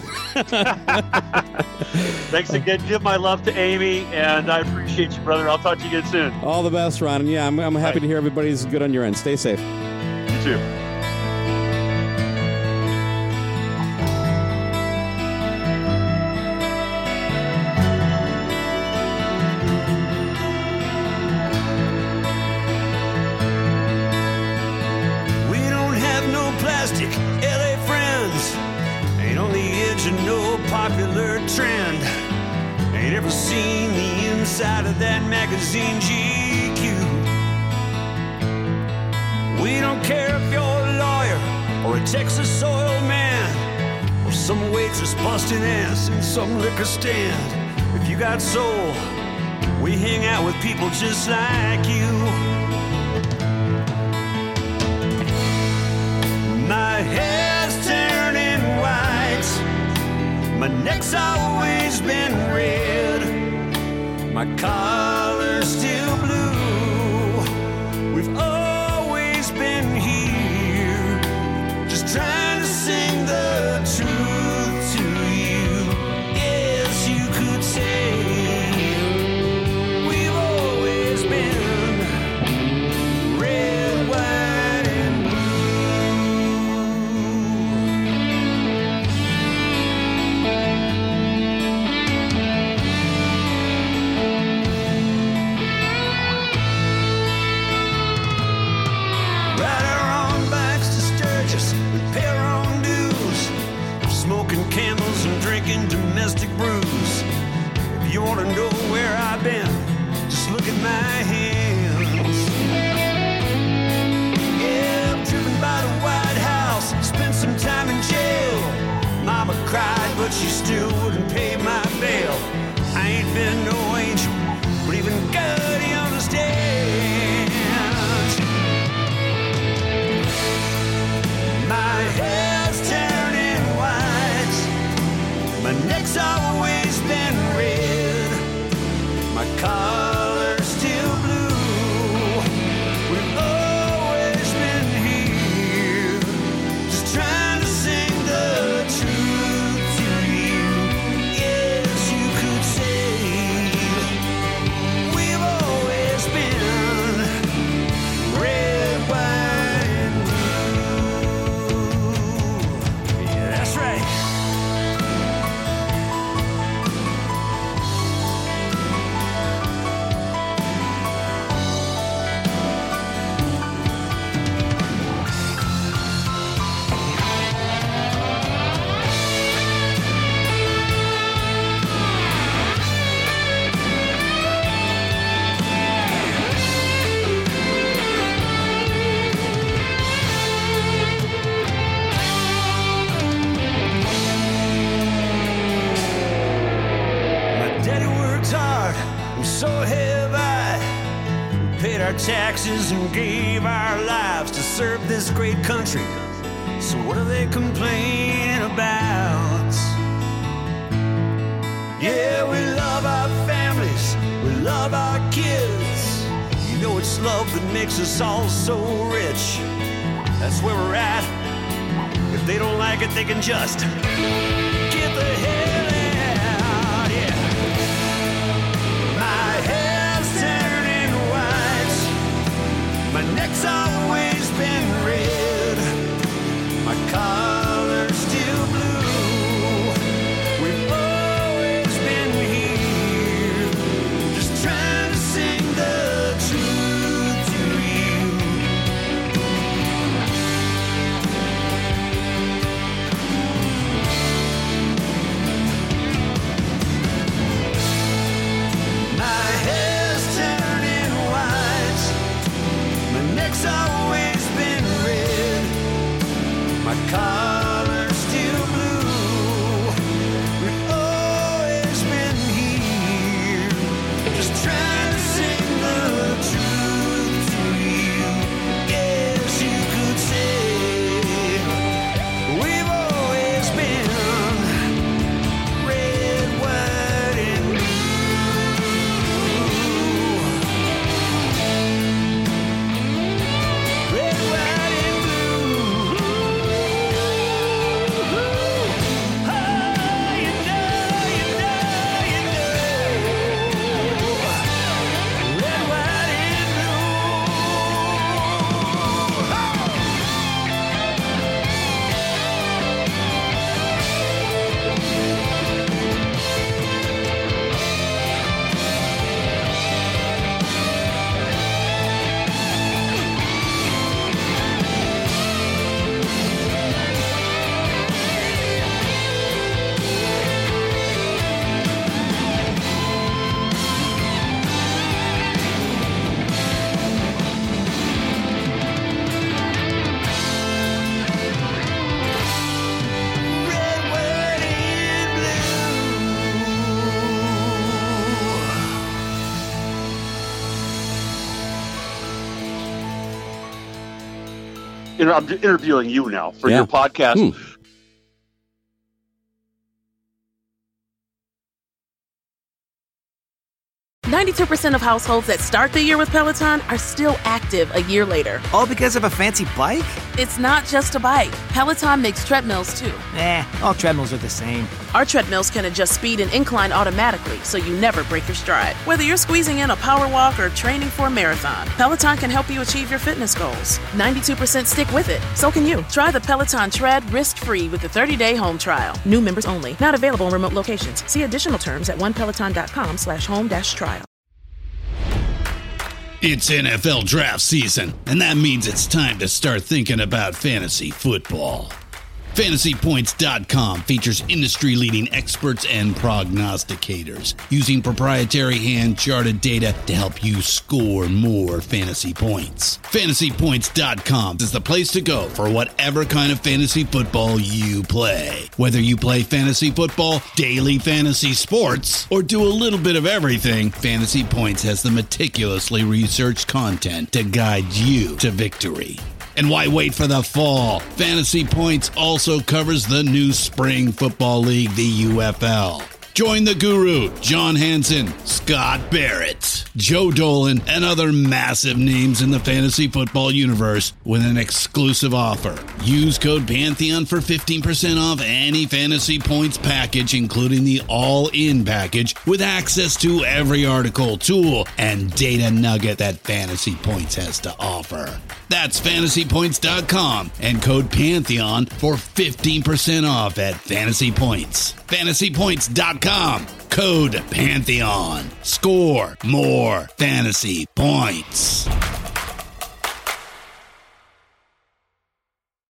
Thanks again. Give my love to Amy, and I appreciate you, brother. I'll talk to you again soon. All the best, Ron. And yeah, I'm happy to hear everybody's good on your end. Stay safe. You too. LA friends ain't on the edge of no popular trend. Ain't ever seen the inside of that magazine GQ. We don't care if you're a lawyer or a Texas soil man or some waitress busting ass in some liquor stand. If you got soul, we hang out with people just like you. My hair's turning white, my neck's always been red, my collar's still blue. We've always been here, just trying to sing the truth to you. Yes, you could say we've always been red, white, and blue. Camels and drinking domestic brews. If you want to know where I've been, just look at my hands. Yeah, I'm driven by the White House, spent some time in jail. Mama cried, but she still wouldn't pay my bail. I ain't been no angel, but even God, he understands. My hair's turning white, my neck's always taxes and gave our lives to serve this great country. So what are they complaining about? Yeah, we love our families, we love our kids. You know it's love that makes us all so rich. That's where we're at. If they don't like it, they can just get the hell out, yeah. My hair's turning white, my neck's always been red, my collar's still blue. We've always been here, just trying to sing the truth to you. My hair's turning white, my neck's always been red, my collar's still blue. We've always been here, just trying to sing the truth to you. Guess you could say we've always been red, white, and blue. Red, white, and blue. Oh, you know. Red, white, and I'm interviewing you now for Yeah. your podcast. 92% of households that start the year with Peloton are still active a year later. All because of a fancy bike? It's not just a bike. Peloton makes treadmills too. All treadmills are the same. Our treadmills can adjust speed and incline automatically, so you never break your stride. Whether you're squeezing in a power walk or training for a marathon, Peloton can help you achieve your fitness goals. 92% stick with it. So can you. Try the Peloton Tread risk-free with the 30-day home trial. New members only. Not available in remote locations. See additional terms at onepeloton.com/home-trial. It's NFL draft season, and that means it's time to start thinking about fantasy football. FantasyPoints.com features industry-leading experts and prognosticators using proprietary hand-charted data to help you score more fantasy points. FantasyPoints.com is the place to go for whatever kind of fantasy football you play. Whether you play fantasy football, daily fantasy sports, or do a little bit of everything, Fantasy Points has the meticulously researched content to guide you to victory. And why wait for the fall? Fantasy Points also covers the new spring football league, the UFL. Join the guru, John Hansen, Scott Barrett, Joe Dolan, and other massive names in the fantasy football universe with an exclusive offer. Use code Pantheon for 15% off any Fantasy Points package, including the all-in package, with access to every article, tool, and data nugget that Fantasy Points has to offer. That's FantasyPoints.com and code Pantheon for 15% off at Fantasy Points. FantasyPoints.com, code Pantheon. Score more fantasy points.